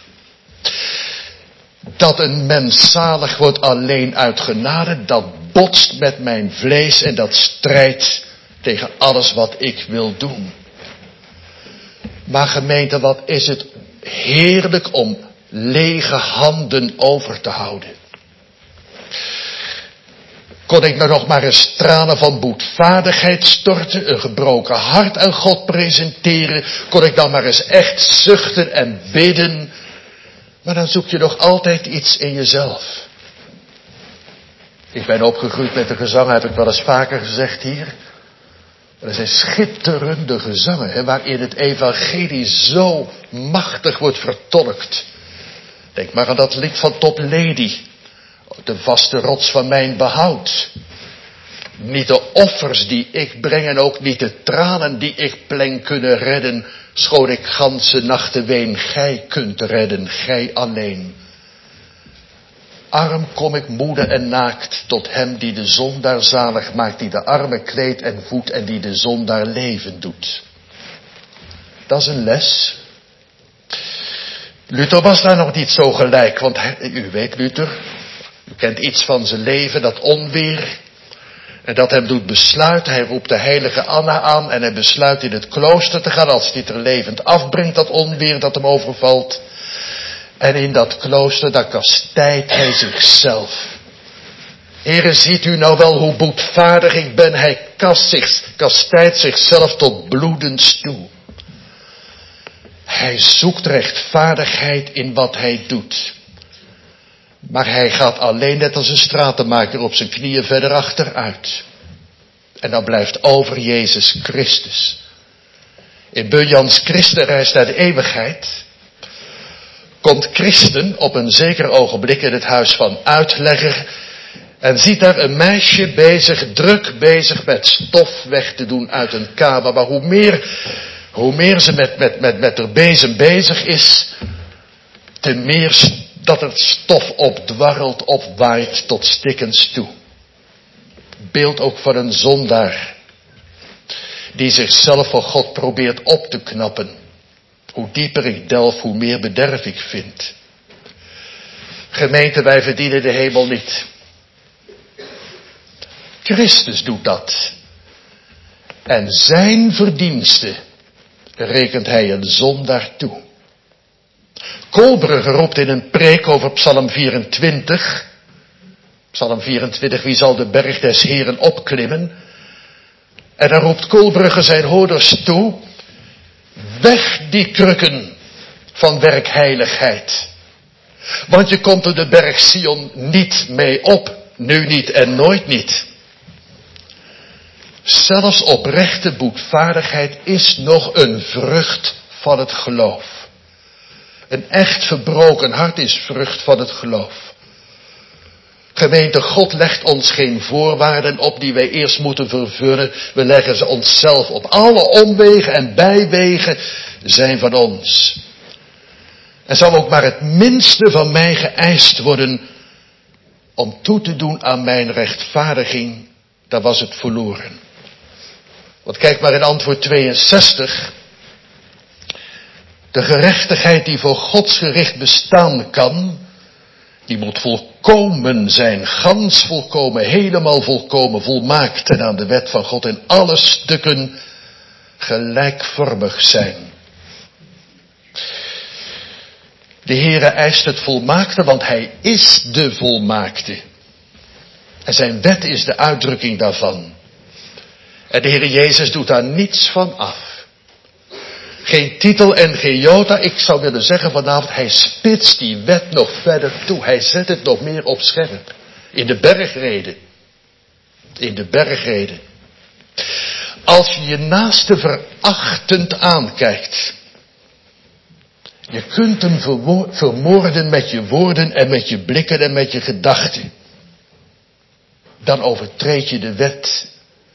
Dat een mens zalig wordt alleen uit genade, dat botst met mijn vlees en dat strijdt tegen alles wat ik wil doen. Maar gemeente, wat is het heerlijk om lege handen over te houden. Kon ik nou nog maar eens tranen van boetvaardigheid storten, een gebroken hart aan God presenteren, kon ik dan maar eens echt zuchten en bidden. Maar dan zoek je nog altijd iets in jezelf. Ik ben opgegroeid met de gezangen, heb ik wel eens vaker gezegd hier. Er zijn schitterende gezangen, hè, waarin het evangelie zo machtig wordt vertolkt. Denk maar aan dat lied van Top Lady. De vaste rots van mijn behoud. Niet de offers die ik breng en ook niet de tranen die ik pleng kunnen redden. Schoon ik ganse nachten ween, gij kunt redden, gij alleen. Arm kom ik moede en naakt tot hem die de zondaar zalig maakt, die de armen kleedt en voedt en die de zondaar leven doet. Dat is een les. Luther was daar nog niet zo gelijk, want hij, u weet Luther, u kent iets van zijn leven, dat onweer. En dat hem doet besluiten, hij roept de heilige Anna aan en hij besluit in het klooster te gaan als hij het er levend afbrengt, dat onweer dat hem overvalt. En in dat klooster, daar kastijdt hij zichzelf. Heere, ziet u nou wel hoe boetvaardig ik ben, hij kast zich, kastijdt zichzelf tot bloedens toe. Hij zoekt rechtvaardigheid in wat hij doet. Maar hij gaat alleen net als een stratenmaker op zijn knieën verder achteruit. En dan blijft over Jezus Christus. In Bunyan's Christenreis naar de eeuwigheid komt Christen op een zeker ogenblik in het huis van uitlegger en ziet daar een meisje bezig, druk bezig met stof weg te doen uit een kamer. Maar hoe meer, hoe meer ze met, met, met, met haar bezem bezig is, te meer dat het stof opdwarrelt, opwaait tot stikkens toe. Beeld ook van een zondaar die zichzelf voor God probeert op te knappen. Hoe dieper ik delf, hoe meer bederf ik vind. Gemeente, wij verdienen de hemel niet. Christus doet dat. En zijn verdienste rekent hij een zondaar toe. Kolbrugge roept in een preek over Psalm vierentwintig. Psalm vierentwintig, wie zal de berg des Heeren opklimmen? En dan roept Kolbrugge zijn hoorders toe. Weg die krukken. van werkheiligheid. Want je komt er de berg Sion niet mee op. Nu niet en nooit niet. Zelfs oprechte boetvaardigheid is nog een vrucht van het geloof. Een echt verbroken hart is vrucht van het geloof. Gemeente, God legt ons geen voorwaarden op die wij eerst moeten vervullen. We leggen ze onszelf op. Alle omwegen en bijwegen zijn van ons. En zal ook maar het minste van mij geëist worden om toe te doen aan mijn rechtvaardiging, dan was het verloren. Want kijk maar in antwoord tweeënzestig. De gerechtigheid die voor Gods gericht bestaan kan, die moet volkomen zijn, gans volkomen, helemaal volkomen, volmaakt en aan de wet van God in alle stukken gelijkvormig zijn. De Heere eist het volmaakte, want Hij is de volmaakte. En zijn wet is de uitdrukking daarvan. En de Heere Jezus doet daar niets van af. Geen titel en geen jota. Ik zou willen zeggen vanavond, Hij spitst die wet nog verder toe. Hij zet het nog meer op scherp. In de bergreden. In de bergreden. Als je je naaste verachtend aankijkt. Je kunt hem vermoorden met je woorden en met je blikken en met je gedachten. Dan overtreed je de wet.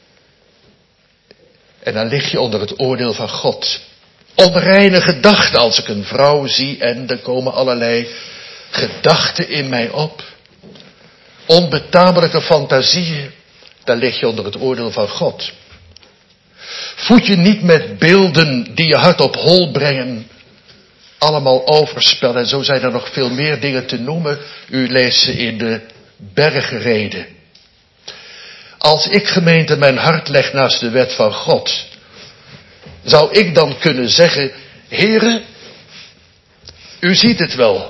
En dan lig je onder het oordeel van God. Onreine gedachten als ik een vrouw zie en er komen allerlei gedachten in mij op. Onbetamelijke fantasieën. Dan lig je onder het oordeel van God. Voed je niet met beelden die je hart op hol brengen. Allemaal overspel. En zo zijn er nog veel meer dingen te noemen. U leest ze in de bergreden. Als ik, gemeente, mijn hart leg naast de wet van God, zou ik dan kunnen zeggen, Heere, u ziet het wel.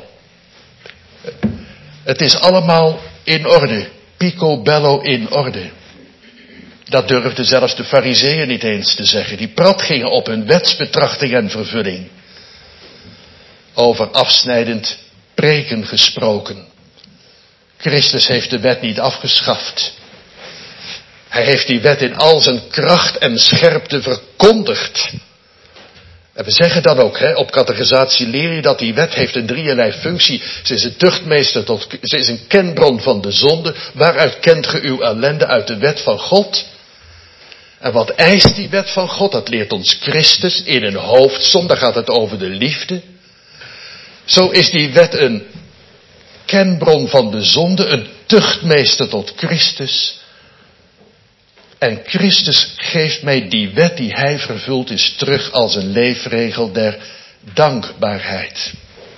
Het is allemaal in orde. Picobello in orde. Dat durfden zelfs de fariseeën niet eens te zeggen. Die prat gingen op hun wetsbetrachting en vervulling. Over afsnijdend preken gesproken. Christus heeft de wet niet afgeschaft. Hij heeft die wet in al zijn kracht en scherpte verkondigd. En we zeggen dan ook, hè, op catechisatie leer je dat die wet heeft een drieërlei functie. Ze is een tuchtmeester, tot, ze is een kenbron van de zonde. Waaruit kent ge uw ellende? Uit de wet van God. En wat eist die wet van God? Dat leert ons Christus in een hoofdsom. Daar gaat het over de liefde. Zo is die wet een kenbron van de zonde, een tuchtmeester tot Christus. En Christus geeft mij die wet die Hij vervult is terug als een leefregel der dankbaarheid.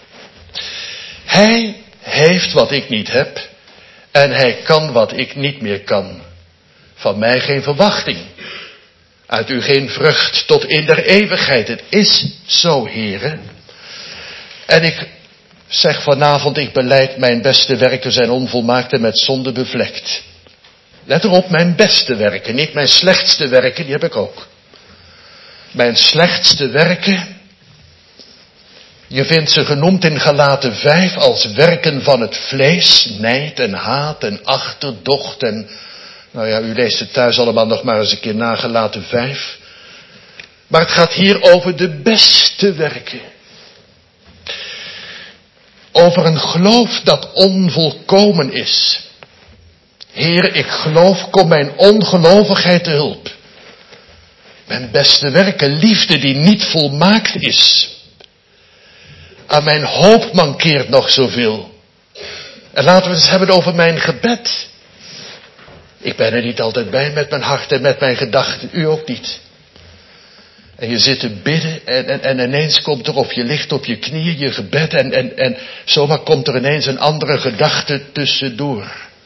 Hij heeft wat ik niet heb en Hij kan wat ik niet meer kan. Van mij geen verwachting. Uit u geen vrucht tot in der eeuwigheid. Het is zo, Heere. En ik zeg vanavond, ik belijd mijn beste werken zijn onvolmaakt en met zonde bevlekt. Let erop, mijn beste werken, niet mijn slechtste werken, die heb ik ook. Mijn slechtste werken, je vindt ze genoemd in Galaten vijf als werken van het vlees, nijd en haat en achterdocht en, nou ja, u leest het thuis allemaal nog maar eens een keer na Galaten vijf. Maar het gaat hier over de beste werken. Over een geloof dat onvolkomen is. Heer, ik geloof, kom mijn ongelovigheid te hulp. Mijn beste werken, liefde die niet volmaakt is. Aan mijn hoop mankeert nog zoveel. En laten we het eens hebben over mijn gebed. Ik ben er niet altijd bij met mijn hart en met mijn gedachten. U ook niet. En je zit te bidden en, en, en ineens komt er of je ligt op je knieën je gebed en, en, en zomaar komt er ineens een andere gedachte tussendoor.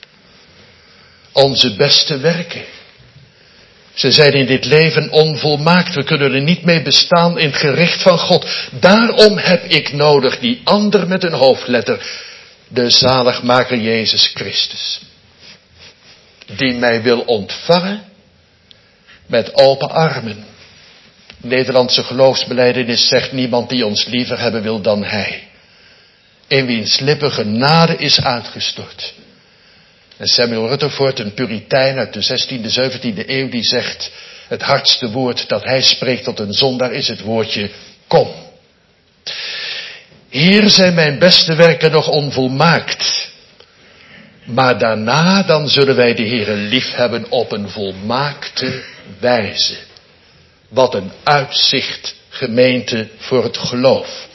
Onze beste werken. Ze zijn in dit leven onvolmaakt. We kunnen er niet mee bestaan in het gericht van God. Daarom heb ik nodig die ander met een hoofdletter. De zaligmaker Jezus Christus. Die mij wil ontvangen met open armen. Nederlandse geloofsbelijdenis zegt: niemand die ons liever hebben wil dan hij. In wiens lippen genade is uitgestort. En Samuel Rutherford, een Puritein uit de zestiende, zeventiende eeuw, die zegt: het hardste woord dat hij spreekt tot een zondaar is het woordje kom. Hier zijn mijn beste werken nog onvolmaakt. Maar daarna dan zullen wij de Heere lief hebben op een volmaakte wijze. Wat een uitzicht, gemeente, voor het geloof.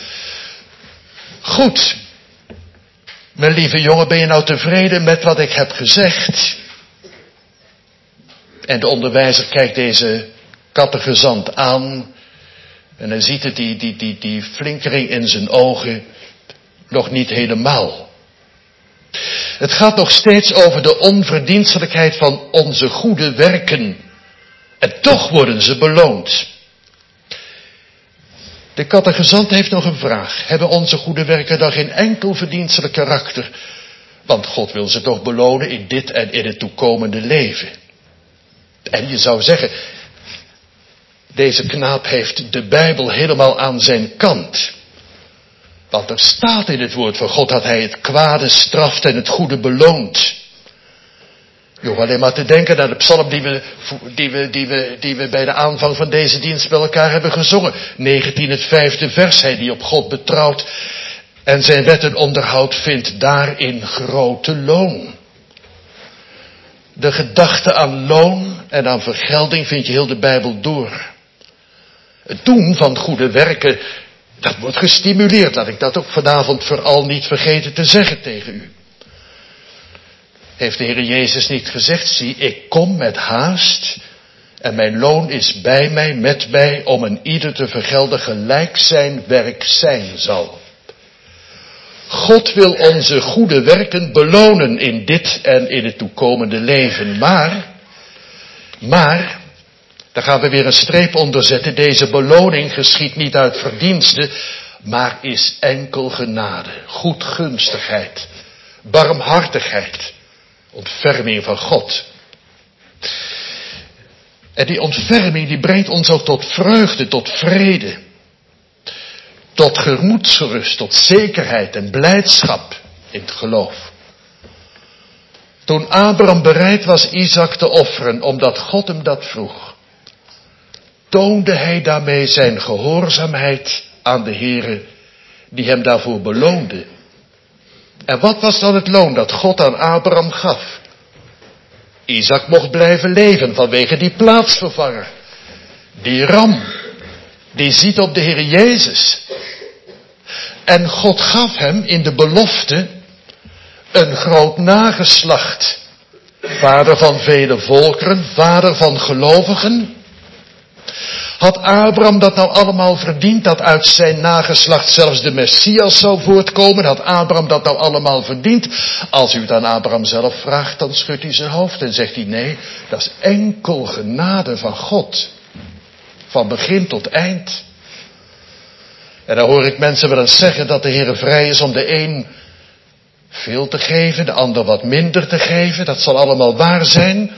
Goed. Mijn lieve jongen, ben je nou tevreden met wat ik heb gezegd? En de onderwijzer kijkt deze kattegezant aan. En hij ziet het, die, die, die, die flinkering in zijn ogen, nog niet helemaal. Het gaat nog steeds over de onverdienstelijkheid van onze goede werken. En toch worden ze beloond. De kattegezant heeft nog een vraag. Hebben onze goede werken dan geen enkel verdienstelijk karakter? Want God wil ze toch belonen in dit en in het toekomende leven. En je zou zeggen, deze knaap heeft de Bijbel helemaal aan zijn kant. Want er staat in het woord van God dat hij het kwade straft en het goede beloont. Je hoeft alleen maar te denken naar de psalm die we, die, we, die, we, die we bij de aanvang van deze dienst bij elkaar hebben gezongen. negentien, het vijfde vers. Hij die op God betrouwt en zijn wetten onderhoudt, vindt daarin grote loon. De gedachte aan loon en aan vergelding vind je heel de Bijbel door. Het doen van goede werken, dat wordt gestimuleerd. Laat ik dat ook vanavond vooral niet vergeten te zeggen tegen u. Heeft de Heer Jezus niet gezegd: zie, ik kom met haast en mijn loon is bij mij, met mij, om een ieder te vergelden gelijk zijn werk zijn zal. God wil onze goede werken belonen in dit en in het toekomende leven. Maar, maar, daar gaan we weer een streep onder zetten. Deze beloning geschiet niet uit verdienste, maar is enkel genade, goedgunstigheid, barmhartigheid, ontferming van God. En die ontferming die brengt ons ook tot vreugde, tot vrede, tot gemoedsrust, tot zekerheid en blijdschap in het geloof. Toen Abraham bereid was Isaac te offeren, omdat God hem dat vroeg, toonde hij daarmee zijn gehoorzaamheid aan de Heere, die hem daarvoor beloonde. En wat was dan het loon dat God aan Abraham gaf? Isaac mocht blijven leven vanwege die plaatsvervanger. Die ram, die ziet op de Heer Jezus. En God gaf hem in de belofte een groot nageslacht. Vader van vele volkeren, vader van gelovigen. Had Abraham dat nou allemaal verdiend, dat uit zijn nageslacht zelfs de Messias zou voortkomen? Had Abraham dat nou allemaal verdiend? Als u het aan Abraham zelf vraagt, dan schudt hij zijn hoofd en zegt hij: nee, dat is enkel genade van God. Van begin tot eind. En dan hoor ik mensen wel eens zeggen dat de Heer vrij is om de een veel te geven, de ander wat minder te geven. Dat zal allemaal waar zijn.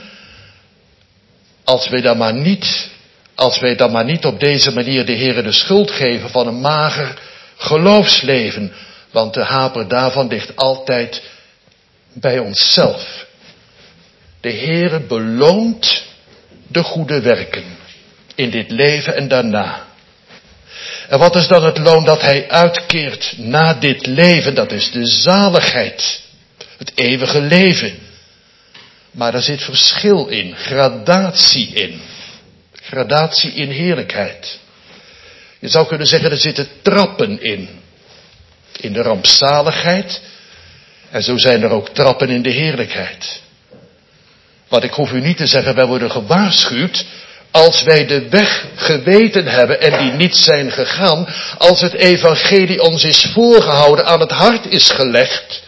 Als wij dan maar niet... Als wij dan maar niet op deze manier de Heere de schuld geven van een mager geloofsleven. Want de haper daarvan ligt altijd bij onszelf. De Heere beloont de goede werken in dit leven en daarna. En wat is dan het loon dat hij uitkeert na dit leven? Dat is de zaligheid, het eeuwige leven. Maar daar zit verschil in, gradatie in. Gradatie in heerlijkheid. Je zou kunnen zeggen, er zitten trappen in. In de rampzaligheid. En zo zijn er ook trappen in de heerlijkheid. Want ik hoef u niet te zeggen, wij worden gewaarschuwd als wij de weg geweten hebben en die niet zijn gegaan. Als het evangelie ons is voorgehouden, aan het hart is gelegd.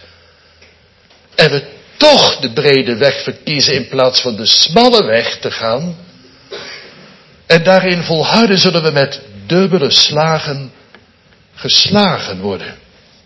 En we toch de brede weg verkiezen in plaats van de smalle weg te gaan. En daarin volharden zullen we met dubbele slagen geslagen worden.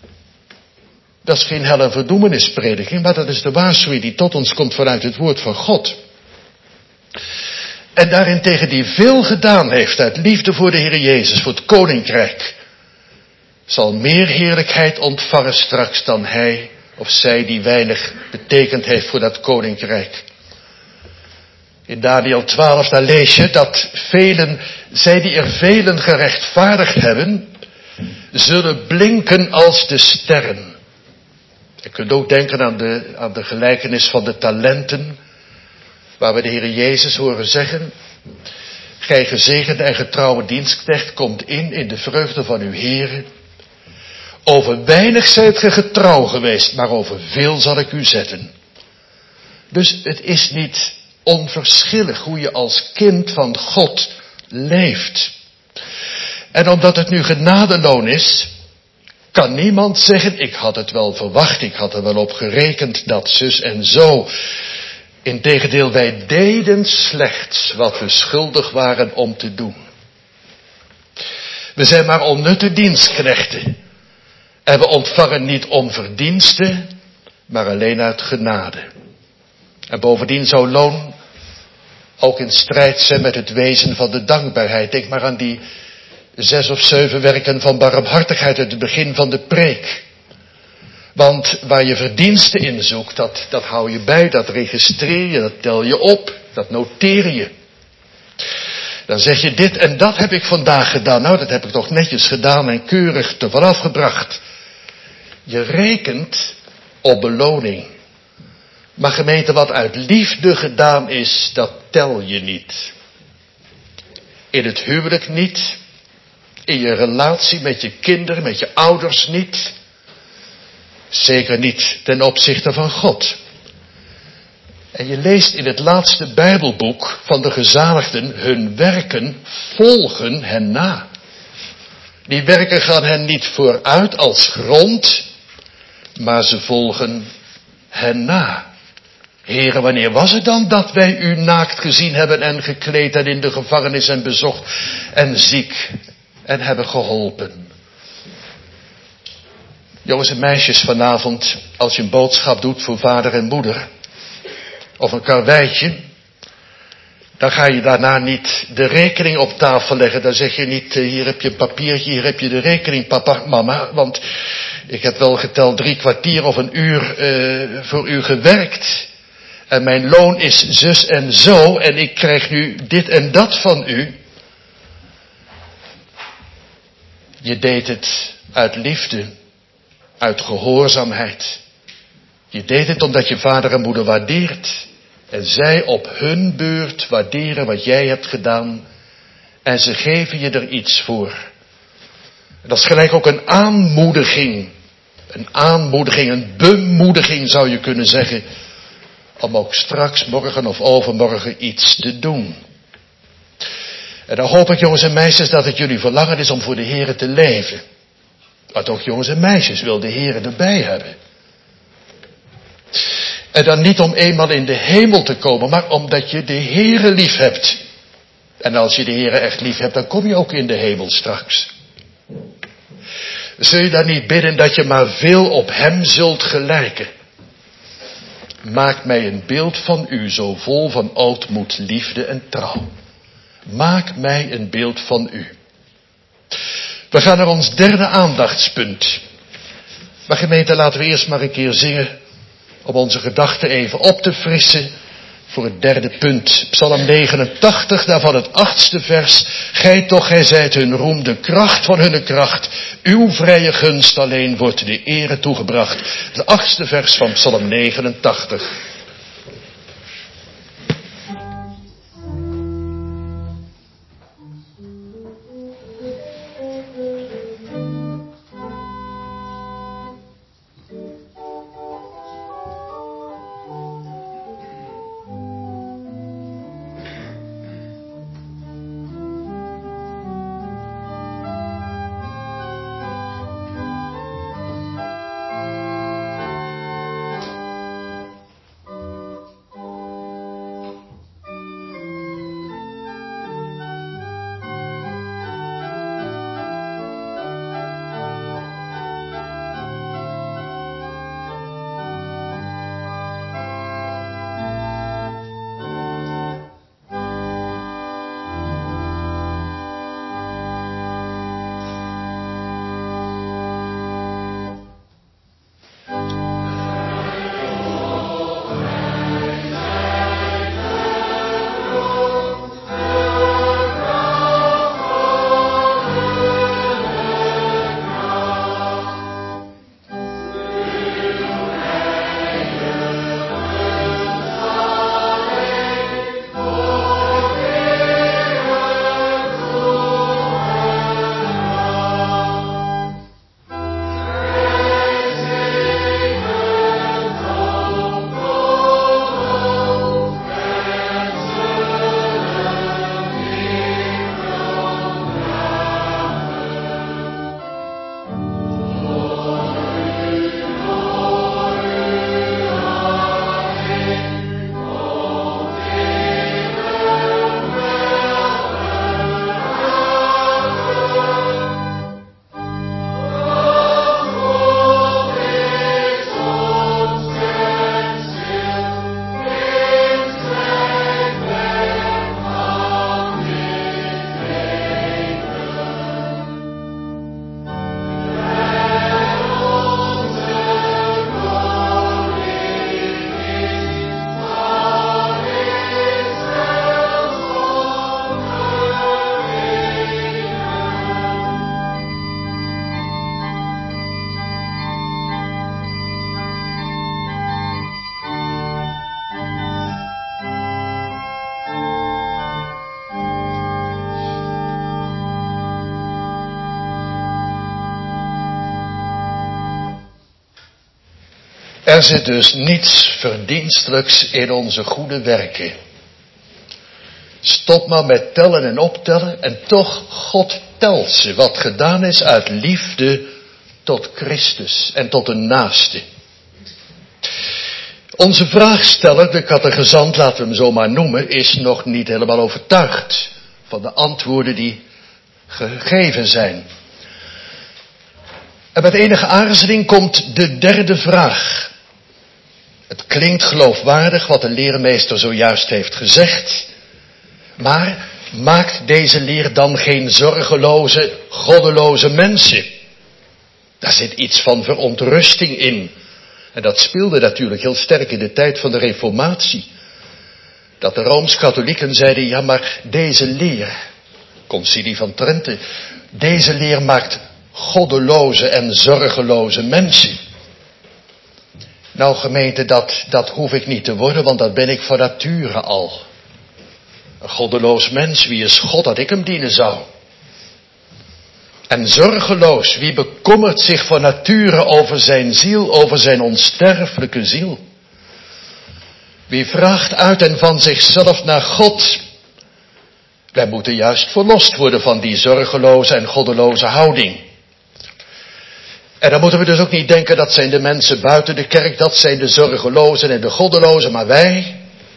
Dat is geen hel- en verdoemenisprediking, maar dat is de waarschuwing die tot ons komt vanuit het woord van God. En daarentegen die veel gedaan heeft uit liefde voor de Heer Jezus, voor het koninkrijk, zal meer heerlijkheid ontvangen straks dan hij of zij die weinig betekend heeft voor dat koninkrijk. In Daniel twaalf, daar lees je dat velen, zij die er velen gerechtvaardigd hebben, zullen blinken als de sterren. Je kunt ook denken aan de, aan de gelijkenis van de talenten, waar we de Heer Jezus horen zeggen: gij gezegende en getrouwe dienstknecht, komt in in de vreugde van uw Heere. Over weinig zijt ge getrouw geweest, maar over veel zal ik u zetten. Dus het is niet onverschillig hoe je als kind van God leeft. En omdat het nu genadeloon is, kan niemand zeggen: ik had het wel verwacht, ik had er wel op gerekend dat zus en zo. Integendeel, wij deden slechts wat we schuldig waren om te doen. We zijn maar onnutte dienstknechten. En we ontvangen niet om verdiensten, maar alleen uit genade. En bovendien zou loon ook in strijd zijn met het wezen van de dankbaarheid. Denk maar aan die zes of zeven werken van barmhartigheid uit het begin van de preek. Want waar je verdiensten in zoekt, dat, dat hou je bij, dat registreer je, dat tel je op, dat noteer je. Dan zeg je: dit en dat heb ik vandaag gedaan. Nou, dat heb ik toch netjes gedaan en keurig te vooraf gebracht. Je rekent op beloning. Maar gemeente, wat uit liefde gedaan is, dat tel je niet. In het huwelijk niet. In je relatie met je kinderen, met je ouders niet. Zeker niet ten opzichte van God. En je leest in het laatste Bijbelboek van de gezaligden: hun werken volgen hen na. Die werken gaan hen niet vooruit als grond, maar ze volgen hen na. Heere, wanneer was het dan dat wij u naakt gezien hebben en gekleed en in de gevangenis en bezocht en ziek en hebben geholpen? Jongens en meisjes, vanavond, als je een boodschap doet voor vader en moeder, of een karweitje, dan ga je daarna niet de rekening op tafel leggen. Dan zeg je niet: hier heb je een papiertje, hier heb je de rekening, papa, mama, want ik heb wel geteld drie kwartier of een uur uh, voor u gewerkt. En mijn loon is zus en zo en ik krijg nu dit en dat van u. Je deed het uit liefde, uit gehoorzaamheid. Je deed het omdat je vader en moeder waardeert. En zij op hun beurt waarderen wat jij hebt gedaan. En ze geven je er iets voor. En dat is gelijk ook een aanmoediging. Een aanmoediging, een bemoediging zou je kunnen zeggen. Om ook straks, morgen of overmorgen iets te doen. En dan hoop ik, jongens en meisjes, dat het jullie verlangen is om voor de Heere te leven. Want ook jongens en meisjes wil de Heere erbij hebben. En dan niet om eenmaal in de hemel te komen, maar omdat je de Heere lief hebt. En als je de Heere echt lief hebt, dan kom je ook in de hemel straks. Zul je dan niet bidden dat je maar veel op hem zult gelijken? Maak mij een beeld van u, zo vol van ootmoed, liefde en trouw. Maak mij een beeld van u. We gaan naar ons derde aandachtspunt. Maar gemeente, laten we eerst maar een keer zingen, om onze gedachten even op te frissen voor het derde punt. Psalm negenentachtig, daarvan het achtste vers. Gij toch, gij zijt hun roem, de kracht van hunne kracht. Uw vrije gunst alleen wordt de ere toegebracht. De achtste vers van Psalm negenentachtig. Er zit dus niets verdienstelijks in onze goede werken. Stop maar met tellen en optellen en toch, God telt ze. Wat gedaan is uit liefde tot Christus en tot een naaste. Onze vraagsteller, de catechizant, laten we hem zo maar noemen, is nog niet helemaal overtuigd van de antwoorden die gegeven zijn. En met enige aarzeling komt de derde vraag. Het klinkt geloofwaardig wat de leermeester zojuist heeft gezegd. Maar maakt deze leer dan geen zorgeloze, goddeloze mensen? Daar zit iets van verontrusting in. En dat speelde natuurlijk heel sterk in de tijd van de Reformatie. Dat de Rooms-Katholieken zeiden, ja maar deze leer, Concilie van Trente, deze leer maakt goddeloze en zorgeloze mensen. Nou gemeente, dat, dat hoef ik niet te worden, want dat ben ik van nature al. Een goddeloos mens, wie is God dat ik hem dienen zou? En zorgeloos, wie bekommert zich van nature over zijn ziel, over zijn onsterfelijke ziel? Wie vraagt uit en van zichzelf naar God? Wij moeten juist verlost worden van die zorgeloze en goddeloze houding. En dan moeten we dus ook niet denken dat zijn de mensen buiten de kerk, dat zijn de zorgelozen en de goddelozen, maar wij.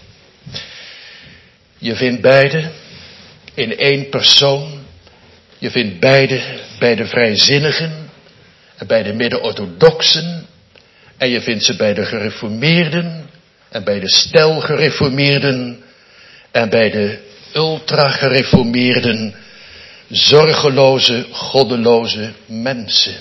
Je vindt beide in één persoon. Je vindt beide bij de vrijzinnigen en bij de midden-orthodoxen. En je vindt ze bij de gereformeerden en bij de stelgereformeerden en bij de ultra-gereformeerden. Zorgeloze, goddeloze mensen.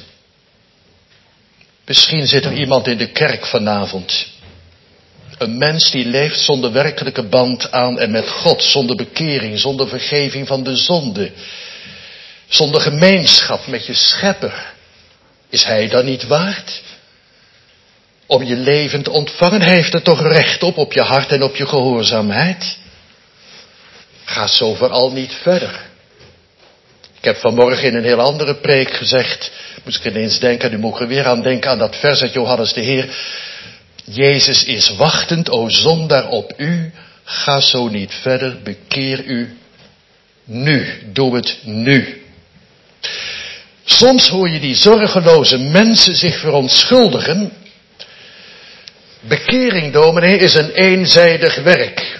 Misschien zit er iemand in de kerk vanavond. Een mens die leeft zonder werkelijke band aan en met God, zonder bekering, zonder vergeving van de zonde. Zonder gemeenschap met je schepper. Is hij dan niet waard? Om je leven te ontvangen, hij heeft er toch recht op, op je hart en op je gehoorzaamheid. Ga zo vooral niet verder. Ik heb vanmorgen in een heel andere preek gezegd, moest ik ineens denken, nu moet ik er weer aan denken, aan dat vers uit Johannes de Heer. Jezus is wachtend, o zondaar, op u. Ga zo niet verder, bekeer u nu. Doe het nu. Soms hoor je die zorgeloze mensen zich verontschuldigen. Bekering, dominee, is een eenzijdig werk.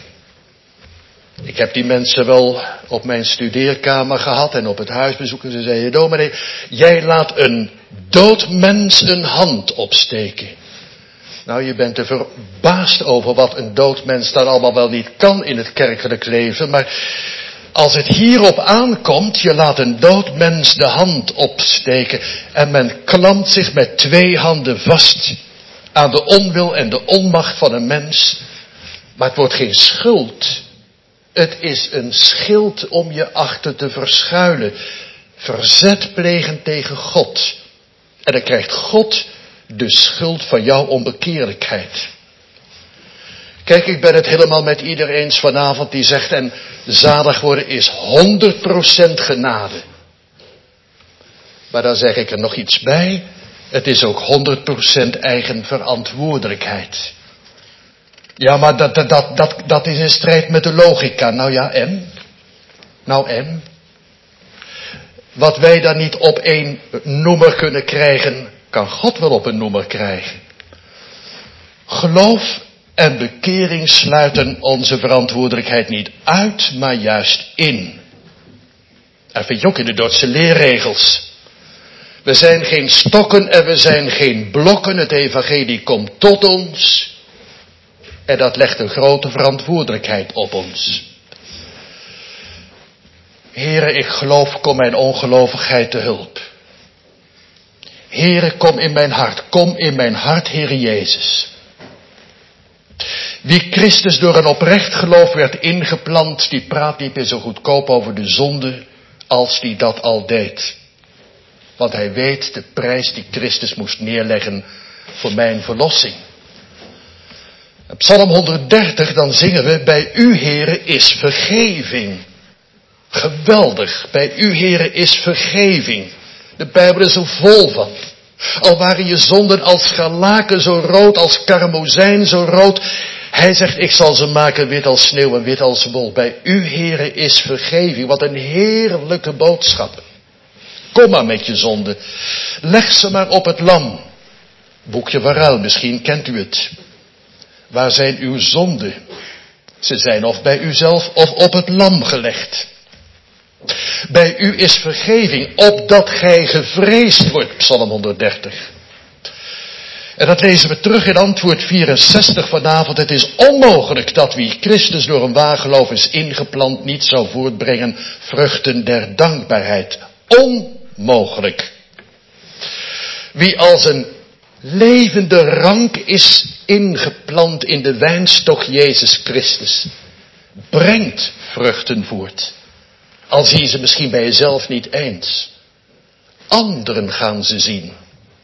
Ik heb die mensen wel op mijn studeerkamer gehad en op het huisbezoek. En ze zeiden, dominee, jij laat een dood mens een hand opsteken. Nou, je bent er verbaasd over wat een dood mens dan allemaal wel niet kan in het kerkelijk leven. Maar als het hierop aankomt, je laat een dood mens de hand opsteken. En men klampt zich met twee handen vast aan de onwil en de onmacht van een mens. Maar het wordt geen schuld. Het is een schild om je achter te verschuilen. Verzet plegen tegen God. En dan krijgt God de schuld van jouw onbekeerlijkheid. Kijk, ik ben het helemaal met iedereen eens vanavond die zegt, en zalig worden is honderd procent genade. Maar dan zeg ik er nog iets bij. Het is ook honderd procent eigen verantwoordelijkheid. Ja, maar dat, dat, dat, dat, dat is in strijd met de logica. Nou ja, en? Nou en? Wat wij dan niet op één noemer kunnen krijgen, kan God wel op een noemer krijgen. Geloof en bekering sluiten onze verantwoordelijkheid niet uit, maar juist in. Dat vind je ook in de Dordtse leerregels. We zijn geen stokken en we zijn geen blokken. Het evangelie komt tot ons. En dat legt een grote verantwoordelijkheid op ons. Heere, ik geloof, kom mijn ongelovigheid te hulp. Heere, kom in mijn hart. Kom in mijn hart, Heere Jezus. Wie Christus door een oprecht geloof werd ingeplant, die praat niet meer zo goedkoop over de zonde als die dat al deed. Want hij weet de prijs die Christus moest neerleggen voor mijn verlossing. In Psalm honderddertig, dan zingen we, bij u, Heere, is vergeving. Geweldig, bij u, Heere, is vergeving. De Bijbel is er vol van. Al waren je zonden als scharlaken zo rood, als karmozijn zo rood. Hij zegt, ik zal ze maken wit als sneeuw en wit als wol. Bij u, Heere, is vergeving. Wat een heerlijke boodschap. Kom maar met je zonde. Leg ze maar op het lam. Boekje Waruil, misschien kent u het. Waar zijn uw zonden? Ze zijn of bij uzelf of op het lam gelegd. Bij u is vergeving, opdat gij gevreesd wordt. Psalm honderddertig. En dat lezen we terug in antwoord vierenzestig vanavond. Het is onmogelijk dat wie Christus door een waar geloof is ingeplant niet zou voortbrengen vruchten der dankbaarheid. Onmogelijk. Wie als een levende rank is ingeplant in de wijnstok Jezus Christus, brengt vruchten voort. Al zie je ze misschien bij jezelf niet eens. Anderen gaan ze zien.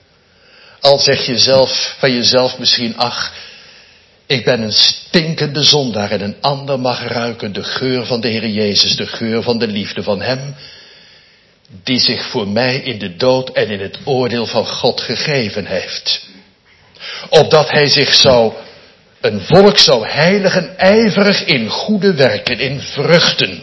Al zeg je zelf van jezelf misschien, ach, ik ben een stinkende zondaar en een ander mag ruiken de geur van de Heer Jezus, de geur van de liefde van Hem, die zich voor mij in de dood en in het oordeel van God gegeven heeft. Opdat Hij zich zou, een volk zou heiligen, ijverig in goede werken, in vruchten.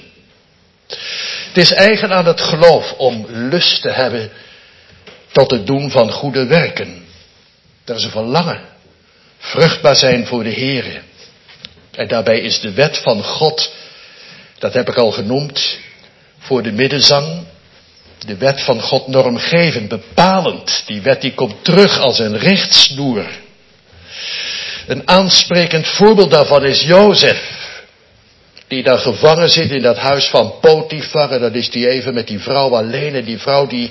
Het is eigen aan het geloof om lust te hebben tot het doen van goede werken. Dat is een verlangen. Vruchtbaar zijn voor de Heere. En daarbij is de wet van God, dat heb ik al genoemd, voor de middenzang. De wet van God normgevend, bepalend. Die wet die komt terug als een richtsnoer. Een aansprekend voorbeeld daarvan is Jozef. Die daar gevangen zit in dat huis van Potifar. En dan is die even met die vrouw alleen. En die vrouw die,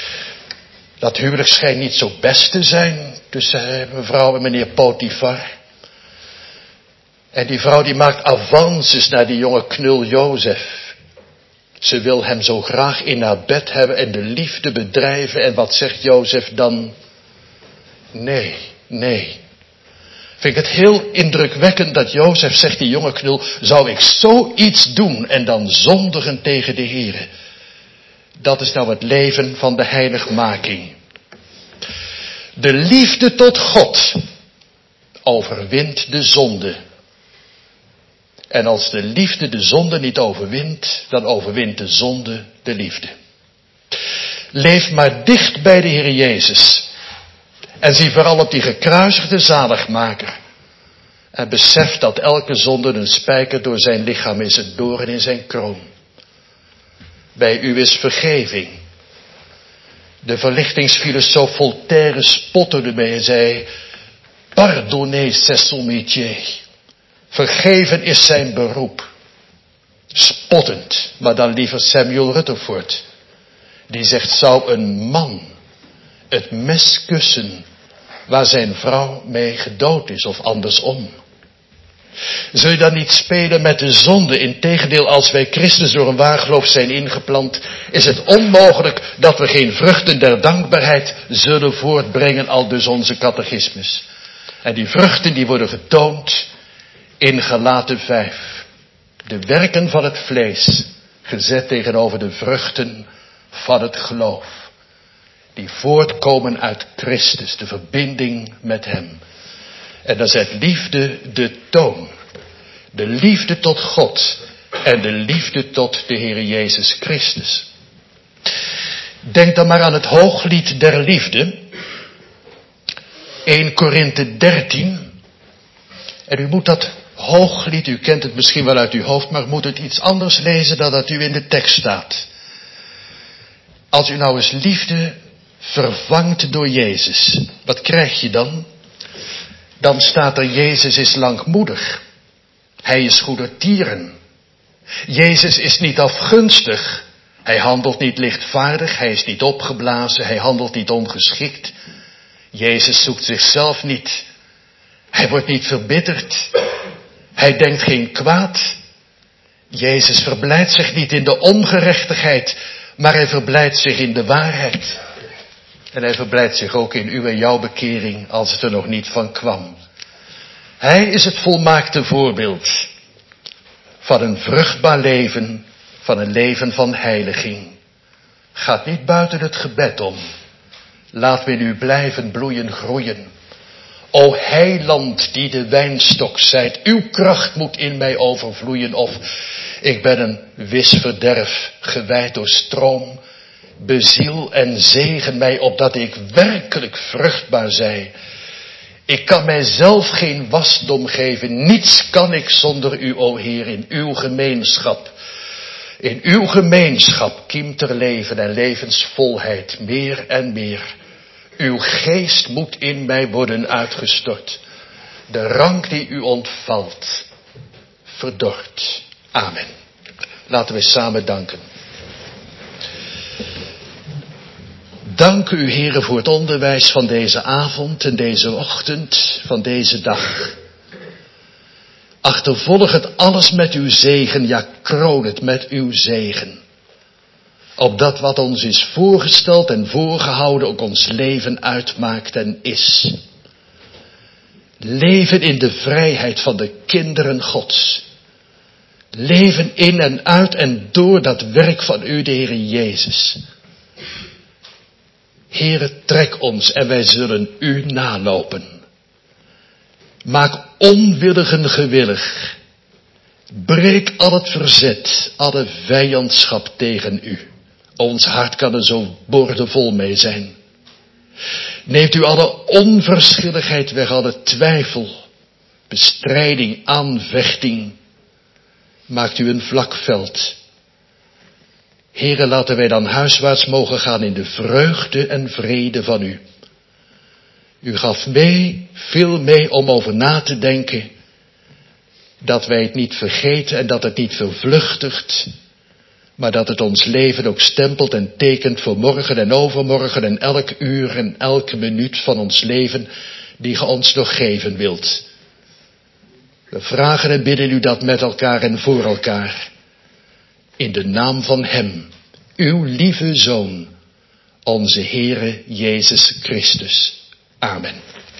dat huwelijk schijnt niet zo best te zijn tussen mevrouw en meneer Potifar. En die vrouw die maakt avances naar die jonge knul Jozef. Ze wil hem zo graag in haar bed hebben en de liefde bedrijven. En wat zegt Jozef dan? Nee, nee. Vind ik het heel indrukwekkend dat Jozef zegt, die jonge knul, zou ik zoiets doen en dan zondigen tegen de Heere? Dat is nou het leven van de heiligmaking. De liefde tot God overwint de zonde. En als de liefde de zonde niet overwint, dan overwint de zonde de liefde. Leef maar dicht bij de Heer Jezus. En zie vooral op die gekruisigde zaligmaker. En besef dat elke zonde een spijker door zijn lichaam is, een doorn in zijn kroon. Bij u is vergeving. De verlichtingsfilosoof Voltaire spotte ermee en zei, pardonner c'est son métier. Vergeven is zijn beroep. Spottend, maar dan liever Samuel Rutherford. Die zegt, zou een man het mes kussen waar zijn vrouw mee gedood is of andersom? Zul je dan niet spelen met de zonde? Integendeel, als wij Christus door een waar geloof zijn ingeplant, is het onmogelijk dat we geen vruchten der dankbaarheid zullen voortbrengen, al dus onze catechismus. En die vruchten die worden getoond in Galaten vijf. De werken van het vlees, gezet tegenover de vruchten van het geloof. Die voortkomen uit Christus, de verbinding met Hem. En dan zet liefde de toon. De liefde tot God en de liefde tot de Heer Jezus Christus. Denk dan maar aan het hooglied der liefde. eerste Korinthe dertien. En u moet dat hooglied, u kent het misschien wel uit uw hoofd, maar u moet het iets anders lezen dan dat u in de tekst staat. Als u nou eens liefde vervangt door Jezus, wat krijg je dan? Dan staat er, Jezus is langmoedig. Hij is goedertieren. Jezus is niet afgunstig. Hij handelt niet lichtvaardig. Hij is niet opgeblazen. Hij handelt niet ongeschikt. Jezus zoekt zichzelf niet. Hij wordt niet verbitterd. Hij denkt geen kwaad. Jezus verblijdt zich niet in de ongerechtigheid, maar hij verblijdt zich in de waarheid. En hij verblijdt zich ook in uw en jouw bekering, als het er nog niet van kwam. Hij is het volmaakte voorbeeld van een vruchtbaar leven, van een leven van heiliging. Gaat niet buiten het gebed om. Laat me in u blijven bloeien, groeien. O heiland die de wijnstok zijt, uw kracht moet in mij overvloeien. Of ik ben een wis verderf, gewijd door stroom. Beziel en zegen mij, opdat ik werkelijk vruchtbaar zij. Ik kan mijzelf geen wasdom geven, niets kan ik zonder u, o Heer, in uw gemeenschap. In uw gemeenschap kiemt er leven en levensvolheid, meer en meer. Uw geest moet in mij worden uitgestort. De rank die u ontvalt, verdort. Amen. Laten we samen danken. Dank u, Heere, voor het onderwijs van deze avond en deze ochtend, van deze dag. Achtervolg het alles met uw zegen, ja, kroon het met uw zegen. Opdat wat ons is voorgesteld en voorgehouden ook ons leven uitmaakt en is. Leven in de vrijheid van de kinderen Gods. Leven in en uit en door dat werk van u, de Heere Jezus. Heere, trek ons en wij zullen u nalopen. Maak onwilligen gewillig. Breek al het verzet, alle vijandschap tegen u. Ons hart kan er zo boordevol mee zijn. Neemt u alle onverschilligheid weg, alle twijfel, bestrijding, aanvechting. Maakt u een vlak veld. Heere, laten wij dan huiswaarts mogen gaan in de vreugde en vrede van u. U gaf mee, veel mee om over na te denken, dat wij het niet vergeten en dat het niet vervluchtigt, maar dat het ons leven ook stempelt en tekent voor morgen en overmorgen en elk uur en elke minuut van ons leven die ge ons nog geven wilt. We vragen en bidden u dat met elkaar en voor elkaar. In de naam van hem, uw lieve Zoon, onze Heere Jezus Christus. Amen.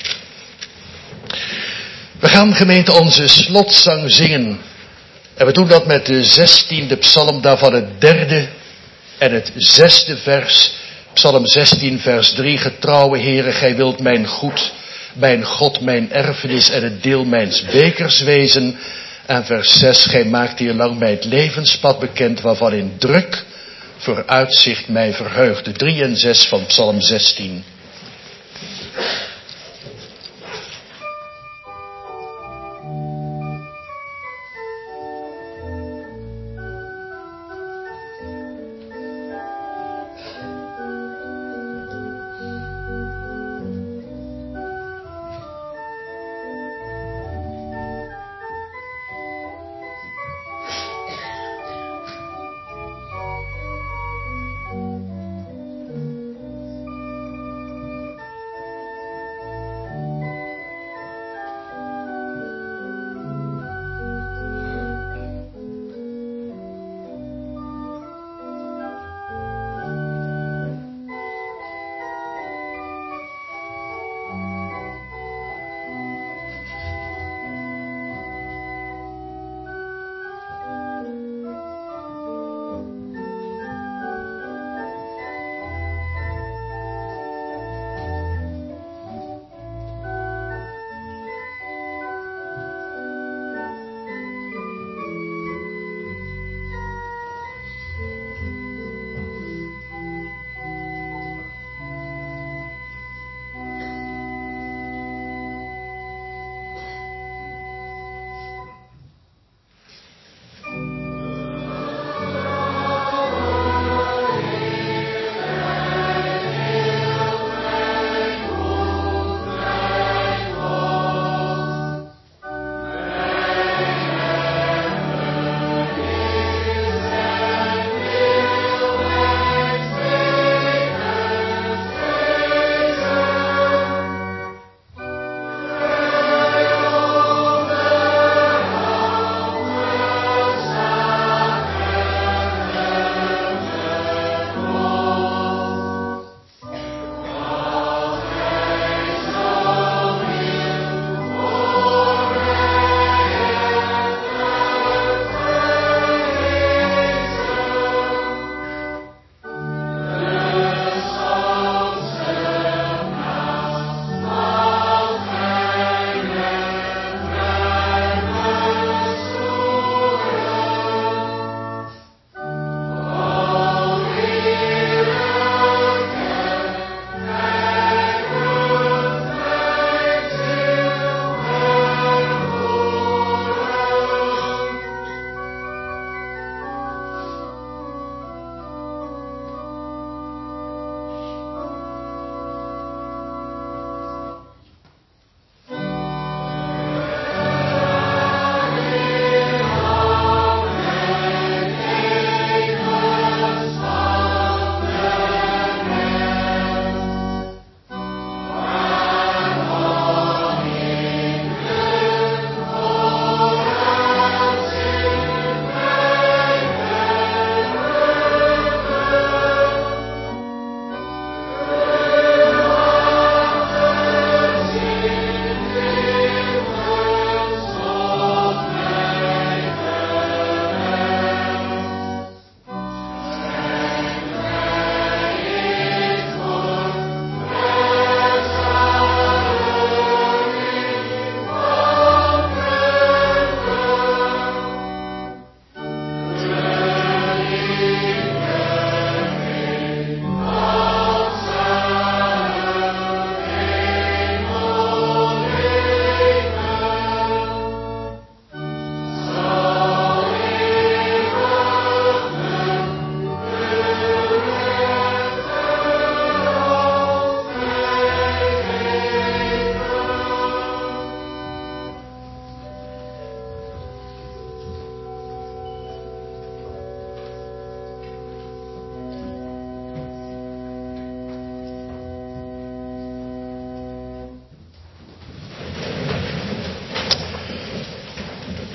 We gaan, gemeente, onze slotzang zingen. En we doen dat met de zestiende psalm, daarvan het derde en het zesde vers. Psalm zestien, vers drie. Getrouwe Heere, gij wilt mijn goed, mijn God, mijn erfenis en het deel mijns bekers wezen. En vers zes, gij maakt hier lang mij het levenspad bekend, waarvan in druk vooruitzicht mij verheugde. drie en zes van psalm zestien.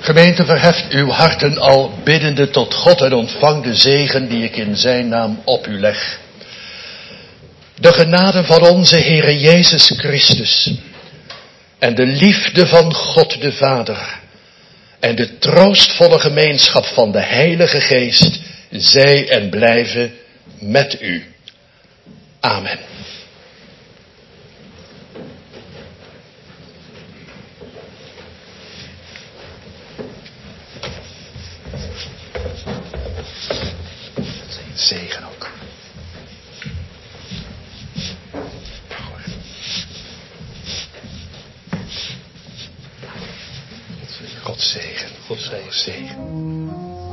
Gemeente, verheft uw harten al biddende tot God en ontvang de zegen die ik in zijn naam op u leg. De genade van onze Heere Jezus Christus en de liefde van God de Vader en de troostvolle gemeenschap van de Heilige Geest zij en blijven met u. Amen. Zegen ook. God zegen. God zegen.